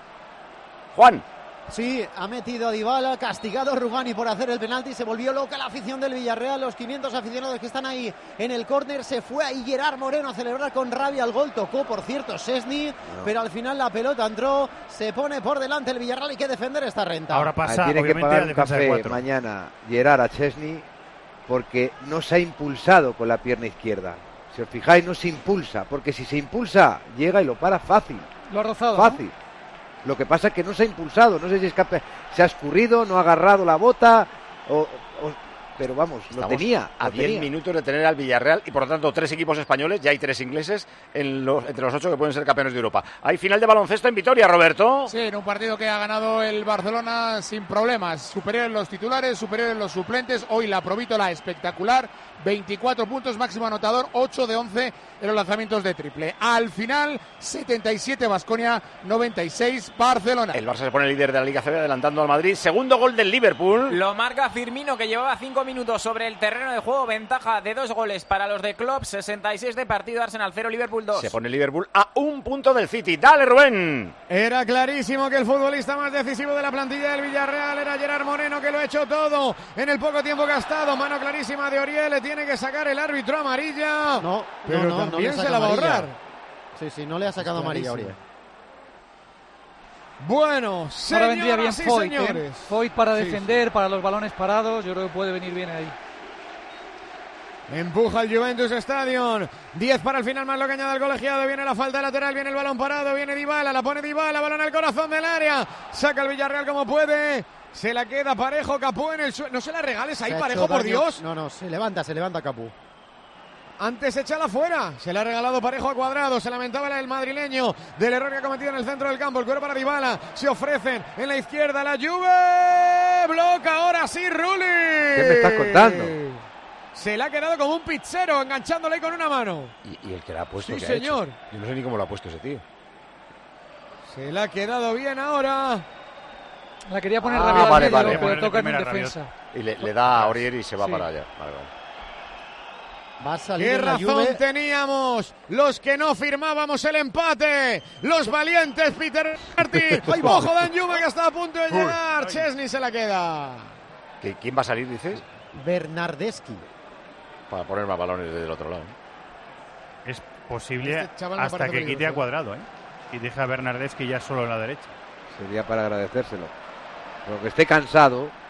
Juan. Sí, ha metido a Dybala, castigado Rugani por hacer el penalti, se volvió loca la afición del Villarreal, los quinientos aficionados que están ahí en el córner, se fue ahí Gerard Moreno a celebrar con rabia el gol, tocó por cierto Szczesny, no. pero al final la pelota entró, se pone por delante el Villarreal, hay que defender esta renta. Ahora pasa, Ah, tiene que obviamente, pagar a un defensa de café cuatro. mañana Gerard a Szczesny porque no se ha impulsado con la pierna izquierda. Si os fijáis, no se impulsa, porque si se impulsa, llega y lo para fácil. Lo ha rozado. Fácil. ¿no? Lo que pasa es que no se ha impulsado, no sé si es que se ha escurrido, no ha agarrado la bota, o, o- pero vamos, lo Estamos tenía. a lo diez tenía. minutos de tener al Villarreal y por lo tanto tres equipos españoles, ya hay tres ingleses en los, entre los ocho que pueden ser campeones de Europa. Hay final de baloncesto en Vitoria, Roberto. Sí, en un partido que ha ganado el Barcelona sin problemas. Superior en los titulares, superior en los suplentes. Hoy la Provítola espectacular. veinticuatro puntos, máximo anotador, ocho de once en los lanzamientos de triple. Al final, setenta y siete Baskonia, noventa y seis Barcelona. El Barça se pone líder de la Liga C B adelantando al Madrid. Segundo gol del Liverpool. Lo marca Firmino, que llevaba cinco minutos sobre el terreno de juego. Ventaja de dos goles para los de Klopp. sesenta y seis de partido. Arsenal cero, Liverpool dos. Se pone el Liverpool a un punto del City. Dale, Rubén. Era clarísimo que el futbolista más decisivo de la plantilla del Villarreal era Gerard Moreno, que lo ha hecho todo en el poco tiempo gastado. Mano clarísima de Oriel, tiene que sacar el árbitro amarilla. No, pero no, no, también no le se saca la va a amarilla. ahorrar. Sí, sí, no le ha sacado amarilla, Oriel. Bueno, Ahora vendría bien señoras y Foyt, ¿eh? señores. Foyt para Sí, defender, para los balones parados, yo creo que puede venir bien ahí. Empuja el Juventus Stadium. diez para el final, más lo que añade el colegiado. Viene la falta lateral, viene el balón parado, viene Dybala, la pone Dybala, balón al corazón del área. Saca el Villarreal como puede. Se la queda Parejo, Capú en el suelo. No se la regales ahí, Se ha Parejo, hecho por daño. Dios. No, no, se levanta, se levanta Capú. Antes échala fuera. Se la ha regalado Parejo a Cuadrado. Se lamentaba el madrileño del error que ha cometido en el centro del campo. El cuero para Dybala. Se ofrecen en la izquierda la Juve. Bloca ahora sí Rulli. ¿Qué me estás contando? Se la ha quedado como un pizzero, enganchándole ahí con una mano. Y, y el que la ha puesto, Sí, ¿qué ha señor. hecho? Yo no sé ni cómo lo ha puesto ese tío. Se la ha quedado bien ahora. La quería poner Ah, rápidamente, vale, vale. pero, pero toca en Primera defensa. Y le, le da a Aurier y se va Sí. para allá. Vale, vale. Va a salir ¿Qué en la razón Juve. teníamos los que no firmábamos el empate? Los valientes Peter Martin. Ahí va. Ojo Danjuma que está a punto de Uy. llegar. Chesney se la queda. ¿Qui- ¿Quién va a salir, dices? Bernardeschi. Para poner más balones desde el otro lado. Es posible Este chaval me hasta parece que quite a peligroso. Cuadrado, ¿eh? Y deja a Bernardeschi ya solo en la derecha. Sería para agradecérselo. Pero que esté cansado,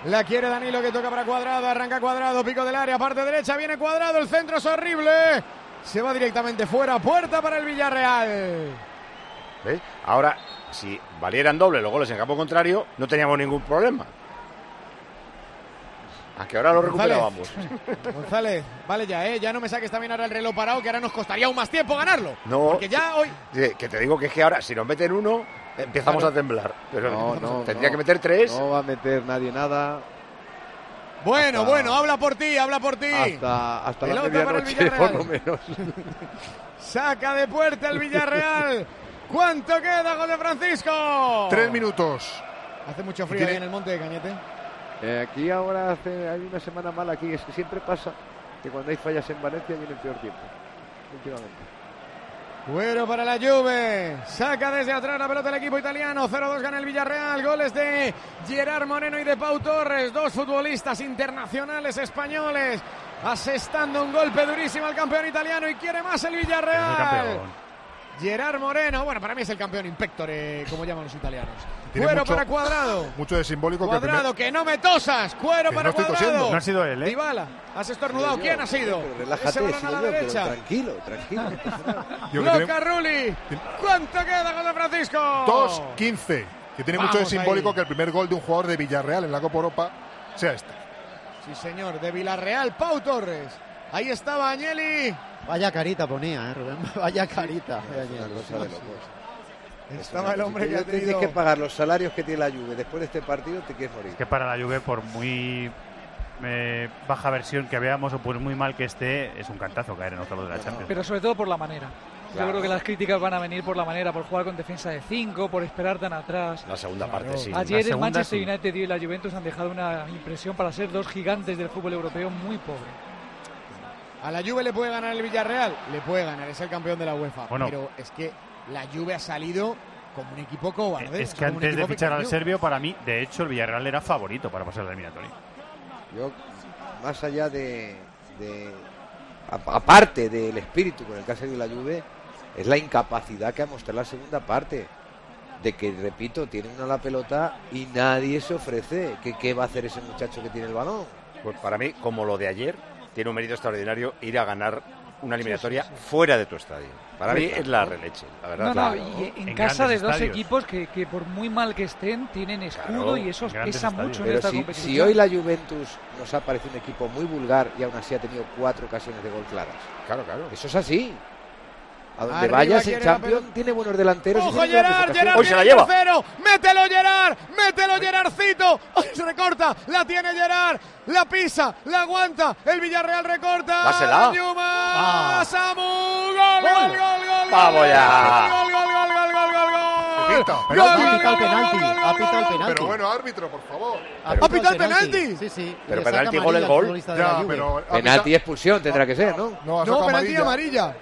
La quiere Danilo, que toca para Cuadrado. Arranca Cuadrado, pico del área, parte derecha. Viene Cuadrado, el centro es horrible. Se va directamente fuera. Puerta para el Villarreal. ¿Ves? Ahora, si valieran doble los goles en campo contrario, no teníamos ningún problema. Aunque ahora lo recuperábamos. González, vale ya, ¿eh? Ya no me saques también ahora el reloj parado, que ahora nos costaría aún más tiempo ganarlo. No. Porque ya hoy... Que te digo que es que ahora, si nos meten uno, empezamos Claro. a temblar. Pero No, no, tendría no. que meter tres. No va a meter nadie nada. Bueno, Hasta- bueno, habla por ti, habla por ti. Hasta, hasta la Pelota para el medianoche, Villarreal. por lo menos. Saca de puerta el Villarreal. ¿Cuánto queda, José Francisco? Tres minutos. Hace mucho frío Tiene- ahí en el Monte de Cañete. Eh, aquí ahora hace, hay una semana mala aquí, es que siempre pasa que cuando hay fallas en Valencia viene el peor tiempo, últimamente. Cuero para la Juve. Saca desde atrás la pelota el equipo italiano. cero dos gana el Villarreal. Goles de Gerard Moreno y de Pau Torres. Dos futbolistas internacionales españoles. Asestando un golpe durísimo al campeón italiano. Y quiere más el Villarreal. Gerard Moreno. Bueno, para mí es el campeón Impectore, como llaman los italianos. Tiene Cuero mucho- para Cuadrado. Mucho de simbólico que el Cuadrado, primer- que no me tosas. Cuero Que para no estoy Cuadrado. tosiendo. No ha sido él, ¿eh? Dybala. Has estornudado. Yo, ¿Quién ha sido? pero relájate, Ese balón he a sido la yo, pero derecha. tranquilo, tranquilo. Yo que Luca Rulli. ¿Cuánto queda, José Francisco? dos quince, que tiene mucho de Vamos simbólico ahí. que el primer gol de un jugador de Villarreal en la Copa Europa sea este. Sí, señor, de Villarreal, Pau Torres. Ahí estaba Agnelli. Vaya carita ponía, ¿eh, Rubén? Vaya carita. Es una cosa de locos. Estaba el hombre que ha Tienes tenido... que pagar los salarios que tiene la Juve después de este partido, te quieres morir. Es que para la Juve, por muy eh, baja versión que veamos o por muy mal que esté, es un cantazo caer en octavos de la Champions. Pero sobre todo por la manera. Claro. Yo creo que las críticas van a venir por la manera, por jugar con defensa de cinco, por esperar tan atrás. La segunda parte, sí. Ayer La el segunda, Manchester sí. United y la Juventus han dejado una impresión para ser dos gigantes del fútbol europeo muy pobre. A la Juve le puede ganar el Villarreal, le puede ganar, es el campeón de la UEFA. Bueno. Pero es que la Juve ha salido como un equipo cobarde. Es o que sea, como un antes de equipo fichar al pequeño. serbio, para mí, de hecho, el Villarreal era favorito para pasar la eliminatoria. Yo, más allá de, de a- aparte del espíritu con el que ha salido la Juve, es la incapacidad que ha mostrado la segunda parte. De que, repito, tiene una la pelota y nadie se ofrece. ¿Qué, qué va a hacer ese muchacho que tiene el balón? Pues para mí, como lo de ayer, tiene un mérito extraordinario ir a ganar una eliminatoria fuera de tu estadio. Para mí es la releche, la verdad. No, no, Claro. y en, En casa de grandes dos estadios. equipos que, que por muy mal que estén, tienen escudo Claro, y eso en grandes pesa estadios. mucho en Pero esta si, competición. si hoy la Juventus nos ha parecido un equipo muy vulgar y aún así ha tenido cuatro ocasiones de gol claras. Claro, claro. Eso es así. A donde Arriba vayas quiere en la Champions pelota. tiene buenos delanteros. y ¡Ojo, tiene grandes Gerard! ocasiones. ¡Gerard Hoy se la tiene el lleva. tercero! ¡Mételo, Gerard! ¡Mételo, Gerardcito! ¡Ay, se recorta! ¡La tiene Gerard! ¡La pisa! ¡La aguanta! ¡El Villarreal recorta! Dásela. ¡Yuma! Ah. ¡Samu! ¡Gol, gol, gol, gol, gol! Vamos gol, ya. ¡Gol, gol, gol, gol, gol, gol, gol! Pita, ¡Gol, penalti. gol, Ha pitado gol, el penalti, gol, gol, ha pitado el gol! penalti. Pero bueno, árbitro, por favor. ¿Ha pitado el penalti? Sí, sí. Pero Le saca penalti, gol, el amarilla al gol. futbolista de la Ya, Juve. pero ha Penalti y pita- expulsión tendrá que ser, ¿no? No, ha No, sacado penalti amarilla.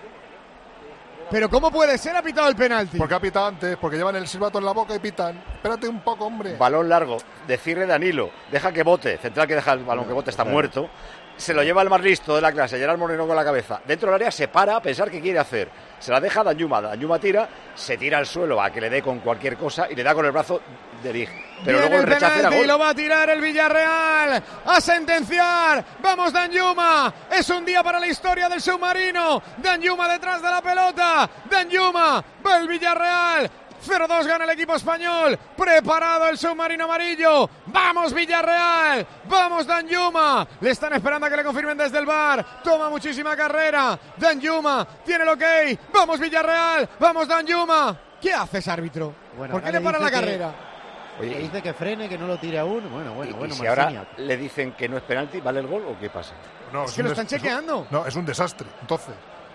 Pero ¿cómo puede ser? Ha pitado el penalti. Porque ha pitado antes, porque llevan el silbato en la boca y pitan. Espérate un poco, hombre. Balón largo, decirle Danilo, deja que bote, central que deja el balón que bote, está Claro. muerto. Se lo lleva el más listo de la clase, Gerard Moreno con la cabeza. Dentro del área se para a pensar qué quiere hacer. Se la deja a Danjuma, Danjuma tira, se tira al suelo a que le dé con cualquier cosa y le da con el brazo de Lig. Pero Viene luego el rechace era penalti, gol. lo va a tirar el Villarreal a sentenciar. Vamos, Danjuma. Es un día para la historia del submarino. Danjuma detrás de la pelota. Danjuma, va el Villarreal. cero dos gana el equipo español. Preparado el submarino amarillo. Vamos, Villarreal. Vamos, Danjuma. Le están esperando a que le confirmen desde el V A R. Toma muchísima carrera. Danjuma tiene el ok. Vamos, Villarreal. Vamos, Danjuma. ¿Qué haces, árbitro? Bueno, ¿Por qué ahora le para dice la que- carrera? Le Oye, dice que frene, que no lo tire aún. Bueno, bueno, y, bueno. y si ahora Marciniak. le dicen que no es penalti, ¿vale el gol o qué pasa? No, Es que un lo des- están es un- chequeando. No, es un desastre. Entonces,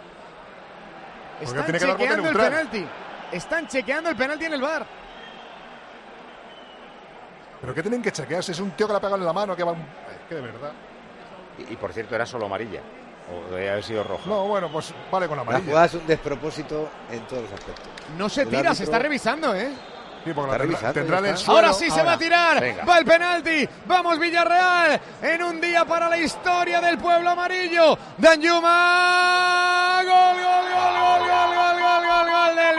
Están tiene que dar bote chequeando el neutral. penalti. Están chequeando el penalti en el V A R. ¿pero qué tienen que chequearse? Es un tío que le ha pegado en la mano, que va. Es que de verdad. Y, y por cierto, era solo amarilla. O debe haber sido roja. No, bueno, pues vale con la La amarilla. jugada es un despropósito en todos los aspectos. No se El tira, árbitro- se está revisando, ¿eh? Sí, porque Está la tendrá, revisando, tendrá en ya el está. suelo. Ahora sí se va a tirar. Venga. Va el penalti. Vamos, Villarreal. En un día para la historia del pueblo amarillo. Danjuma. Gol, gol, gol, gol, gol, gol, gol, gol, gol del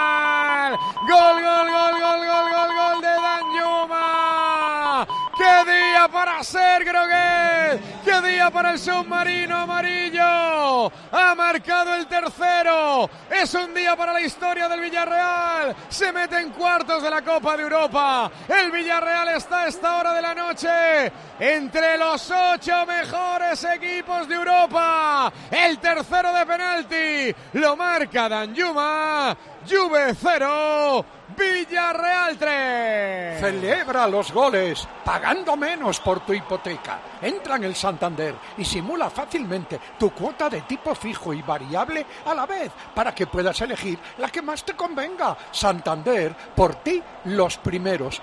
Villarreal. Gol, gol, gol, gol, gol, gol, gol de Danjuma. ¡Qué día para ser Groguet! ¡Qué día para el submarino amarillo! Ha marcado el tercero. Es un día para la historia del Villarreal. Se mete en cuartos de la Copa de Europa. El Villarreal está a esta hora de la noche entre los ocho mejores equipos de Europa. El tercero de penalti lo marca Danjuma. Juve cero, Villarreal tres. Celebra los goles, pagando menos por tu hipoteca. Entra en el Santander y simula fácilmente tu cuota de tipo fijo y variable a la vez, para que puedas elegir la que más te convenga. Santander, por ti, los primeros.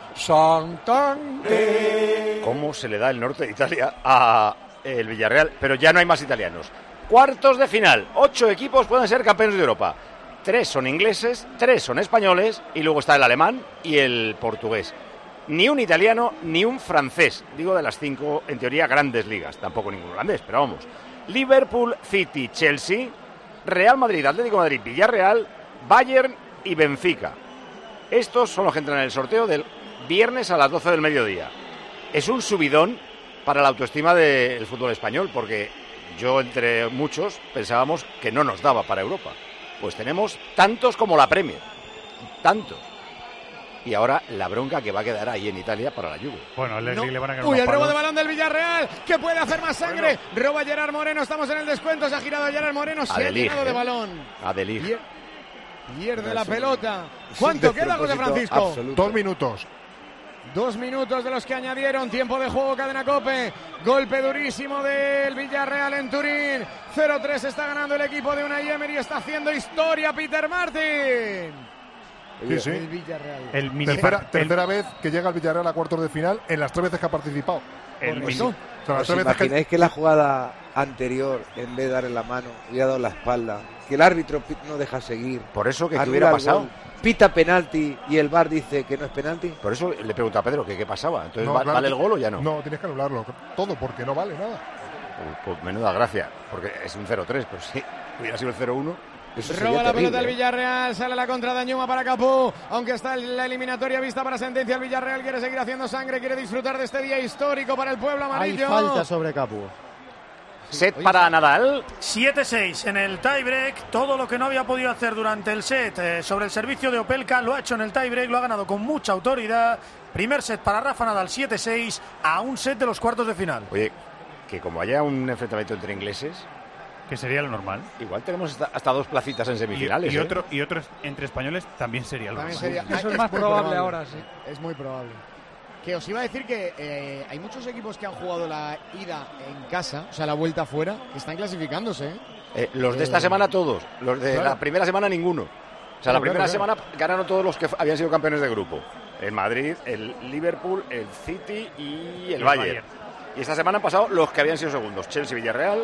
Santander. ¿Cómo se le da el norte de Italia a el Villarreal? Pero ya no hay más italianos. Cuartos de final, ocho equipos pueden ser campeones de Europa. Tres son ingleses, tres son españoles y luego está el alemán y el portugués. Ni un italiano ni un francés, digo de las cinco, en teoría, grandes ligas. Tampoco ningún holandés, pero vamos. Liverpool, City, Chelsea, Real Madrid, Atlético de Madrid, Villarreal, Bayern y Benfica. Estos son los que entran en el sorteo del viernes a las doce del mediodía. Es un subidón para la autoestima del fútbol español, porque yo, entre muchos, pensábamos que no nos daba para Europa. Pues tenemos tantos como la Premier, tantos. Y ahora la bronca que va a quedar ahí en Italia para la Juve. Bueno, al No. le van a quedar Uy, unos el robo palos. de balón del Villarreal, que puede hacer más sangre. Bueno. Roba Gerard Moreno, estamos en el descuento. Se ha girado Gerard Moreno, se ha Adelige, llenado de ¿eh? balón. Adelige. Pier- Pierde la Es un- pelota. es un ¿Cuánto queda, José despropósito Francisco? absoluto. Dos minutos. Dos minutos de los que añadieron. Tiempo de juego, Cadena COPE. Golpe durísimo del Villarreal en Turín. cero tres está ganando el equipo de Unai Emery. Está haciendo historia Peter Martin. Sí, sí. El Villarreal. El mini- Tercera, el- tercera vez que llega el Villarreal a cuartos de final en las tres veces que ha participado. el Correcto. mini- O sea, las ¿Os tres veces que... imagináis que la jugada anterior, en vez de dar en la mano, hubiera dado la espalda? Que el árbitro pi- no deja seguir. Por eso, que qué anula hubiera el pasado. gol, pita penalti y el V A R dice que no es penalti. Por eso le pregunto a Pedro que qué pasaba. Entonces, No, ¿va- claro, ¿vale el gol o ya no? No, tienes que anularlo. Todo, porque no vale nada. Pues, pues menuda gracia, porque es un cero tres, pero si hubiera sido el cero uno... Eso sería Roba la terrible, pelota el ¿eh? Villarreal, sale la contra de Añuma para Capú, aunque está en la eliminatoria vista para sentencia. El Villarreal quiere seguir haciendo sangre, quiere disfrutar de este día histórico para el pueblo Hay amarillo. falta sobre Capu. Set para Nadal. siete seis en el tiebreak. Todo lo que no había podido hacer durante el set eh, sobre el servicio de Opelka lo ha hecho en el tiebreak, lo ha ganado con mucha autoridad. Primer set para Rafa Nadal, siete seis, a un set de los cuartos de final. Oye, que como haya un enfrentamiento entre ingleses, que sería lo normal. igual tenemos hasta, hasta dos placitas en Y, semifinales. y ¿eh? otro y otros entre españoles también sería lo También normal. sería- Eso es ah, más muy probable ahora, sí. Es muy probable. Que os iba a decir que eh, hay muchos equipos que han jugado la ida en casa, o sea, la vuelta fuera, que están clasificándose. ¿eh? Eh, los de esta Eh, semana todos, los de claro. la primera semana ninguno. O sea, Claro, la primera claro, claro. semana ganaron todos los que f- habían sido campeones de grupo. El Madrid, el Liverpool, el City y el, el Bayern. Bayern. Y esta semana han pasado los que habían sido segundos. Chelsea, Villarreal,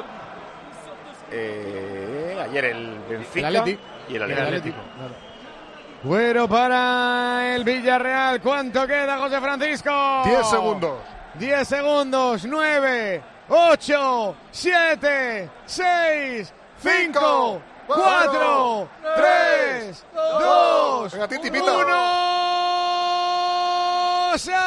eh, ayer el Benfica El Atleti. y el Y el Atlético. Atlético, claro. Bueno, para el Villarreal, ¿cuánto queda, José Francisco? Diez segundos. diez segundos, nueve, ocho, siete, seis, cinco, cuatro, tres, dos, Venga, Titi, pita. uno. ¡Se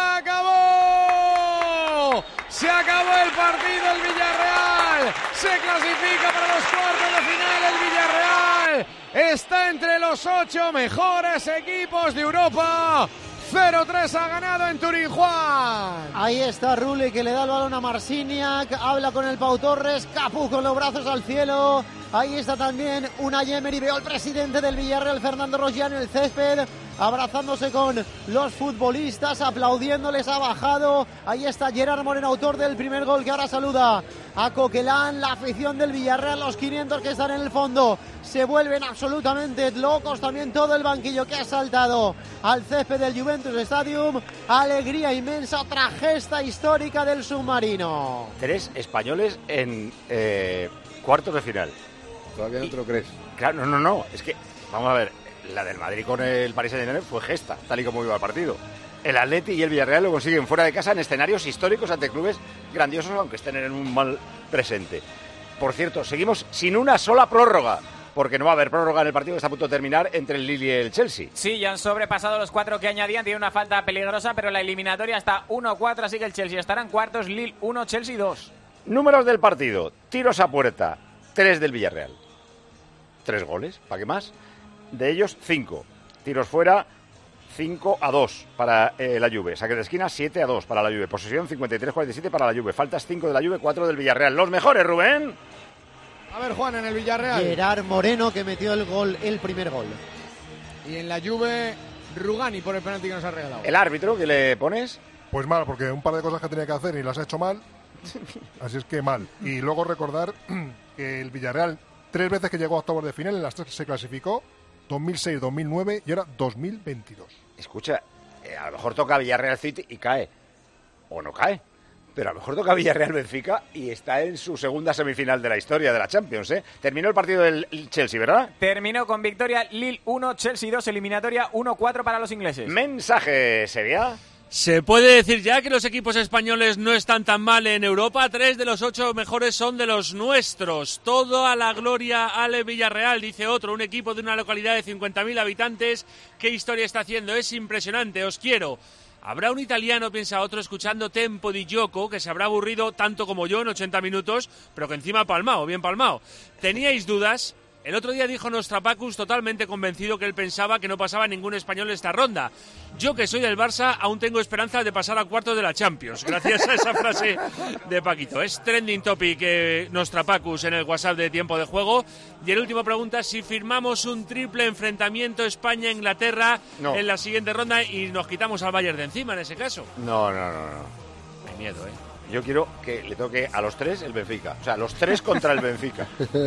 acabó! Se acabó el partido, el Villarreal se clasifica para los cuartos de final. El Villarreal está entre los ocho mejores equipos de Europa. cero tres ha ganado en Turín, Juan. Ahí está Rulli, que le da el balón a Marciniak, habla con el Pau Torres, Capu con los brazos al cielo. Ahí está también Unai Emery, veo al presidente del Villarreal, Fernando Rogián, en el césped, abrazándose con los futbolistas, aplaudiéndoles, ha bajado. Ahí está Gerard Moreno, autor del primer gol, que ahora saluda a Coquelán. La afición del Villarreal, los quinientos que están en el fondo, se vuelven absolutamente locos. También todo el banquillo que ha saltado al césped del Juventus Stadium. Alegría inmensa, otra gesta histórica del submarino. Tres españoles en eh, cuartos de final. Todavía no te lo crees. Claro, no, no, no. Es que, vamos a ver, la del Madrid con el Paris Saint-Germain fue gesta, tal y como iba el partido. El Atleti y el Villarreal lo consiguen fuera de casa en escenarios históricos ante clubes grandiosos, aunque estén en un mal presente. Por cierto, seguimos sin una sola prórroga. porque no va a haber prórroga en el partido que está a punto de terminar entre el Lille y el Chelsea. Sí, ya han sobrepasado los cuatro que añadían, tiene una falta peligrosa, pero la eliminatoria está uno cuatro, así que el Chelsea estará en cuartos, Lille uno, Chelsea dos. Números del partido, tiros a puerta, tres del Villarreal. Tres goles, ¿para qué más? De ellos, cinco. Tiros fuera, cinco a dos para eh, la Juve. Saque de esquina, siete a dos para la Juve. Posesión, cincuenta y tres a cuarenta y siete para la Juve. Faltas cinco de la Juve, cuatro del Villarreal. Los mejores, Rubén. A ver, Juan, en el Villarreal. Gerard Moreno, que metió el gol, el primer gol. Y en la Juve, Rugani por el penalti que nos ha regalado. ¿El árbitro que le pones? Pues mal, porque un par de cosas que tenía que hacer y las ha hecho mal. Así es que mal. Y luego recordar que el Villarreal, tres veces que llegó a octavos de final, en las tres se clasificó, dos mil seis, dos mil nueve y ahora dos mil veintidós. Escucha, eh, a lo mejor toca Villarreal City y cae. O no cae. Pero a lo mejor toca Villarreal Benfica y está en su segunda semifinal de la historia de la Champions, ¿eh? Terminó el partido del Chelsea, ¿verdad? Terminó con victoria Lille uno, Chelsea dos, eliminatoria uno cuatro para los ingleses. Mensaje, ¿sería? Se puede decir ya que los equipos españoles no están tan mal en Europa. Tres de los ocho mejores son de los nuestros. Todo a la gloria al Villarreal, dice otro. Un equipo de una localidad de cincuenta mil habitantes. ¿Qué historia está haciendo? Es impresionante. Os quiero. Habrá un italiano, piensa otro, escuchando Tempo di Gioco, que se habrá aburrido tanto como yo en ochenta minutos, pero que encima ha palmado, bien palmado. ¿Teníais dudas? El otro día dijo Nostrapacus, totalmente convencido, que él pensaba que no pasaba ningún español esta ronda. Yo, que soy del Barça, aún tengo esperanza de pasar a cuartos de la Champions, gracias a esa frase de Paquito. Es trending topic eh, Nostrapacus en el WhatsApp de Tiempo de Juego. Y el último pregunta, si firmamos un triple enfrentamiento España-Inglaterra no. en la siguiente ronda y nos quitamos al Bayern de encima en ese caso. No, no, no, no. Hay miedo, ¿eh? Yo quiero que le toque a los tres el Benfica. O sea, los tres contra el Benfica.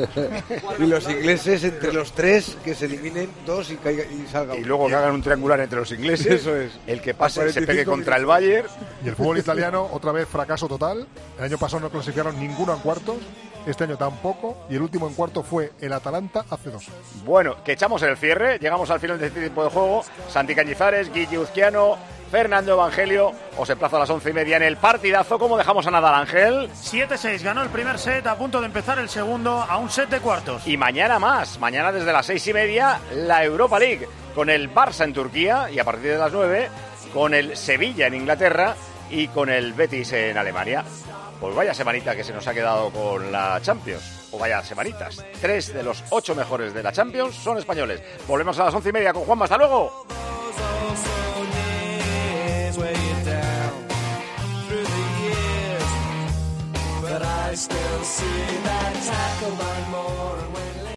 Y los ingleses, entre los tres, que se eliminen dos y, caiga, y salga uno. Y luego que hagan un triangular entre los ingleses. Eso es. El que pase se pegue contra el Bayern. Y el fútbol italiano, otra vez fracaso total. El año pasado no clasificaron ninguno en cuartos. Este año tampoco. Y el último en cuarto fue el Atalanta hace dos años. Bueno, que echamos el cierre. Llegamos al final de este tiempo de juego. Santi Cañizares, Guille Uzquiano, Fernando Evangelio. Os emplazo a las once y media en el partidazo. ¿Cómo dejamos a Nadal, Ángel? siete seis, ganó el primer set, a punto de empezar el segundo, a un set de cuartos. Y mañana más, mañana desde las seis y media, la Europa League, con el Barça en Turquía, y a partir de las nueve, con el Sevilla en Inglaterra y con el Betis en Alemania. Pues vaya semanita que se nos ha quedado con la Champions. O vaya semanitas. Tres de los ocho mejores de la Champions son españoles. Volvemos a las once y media con Juanma. ¡Hasta luego! But I still see that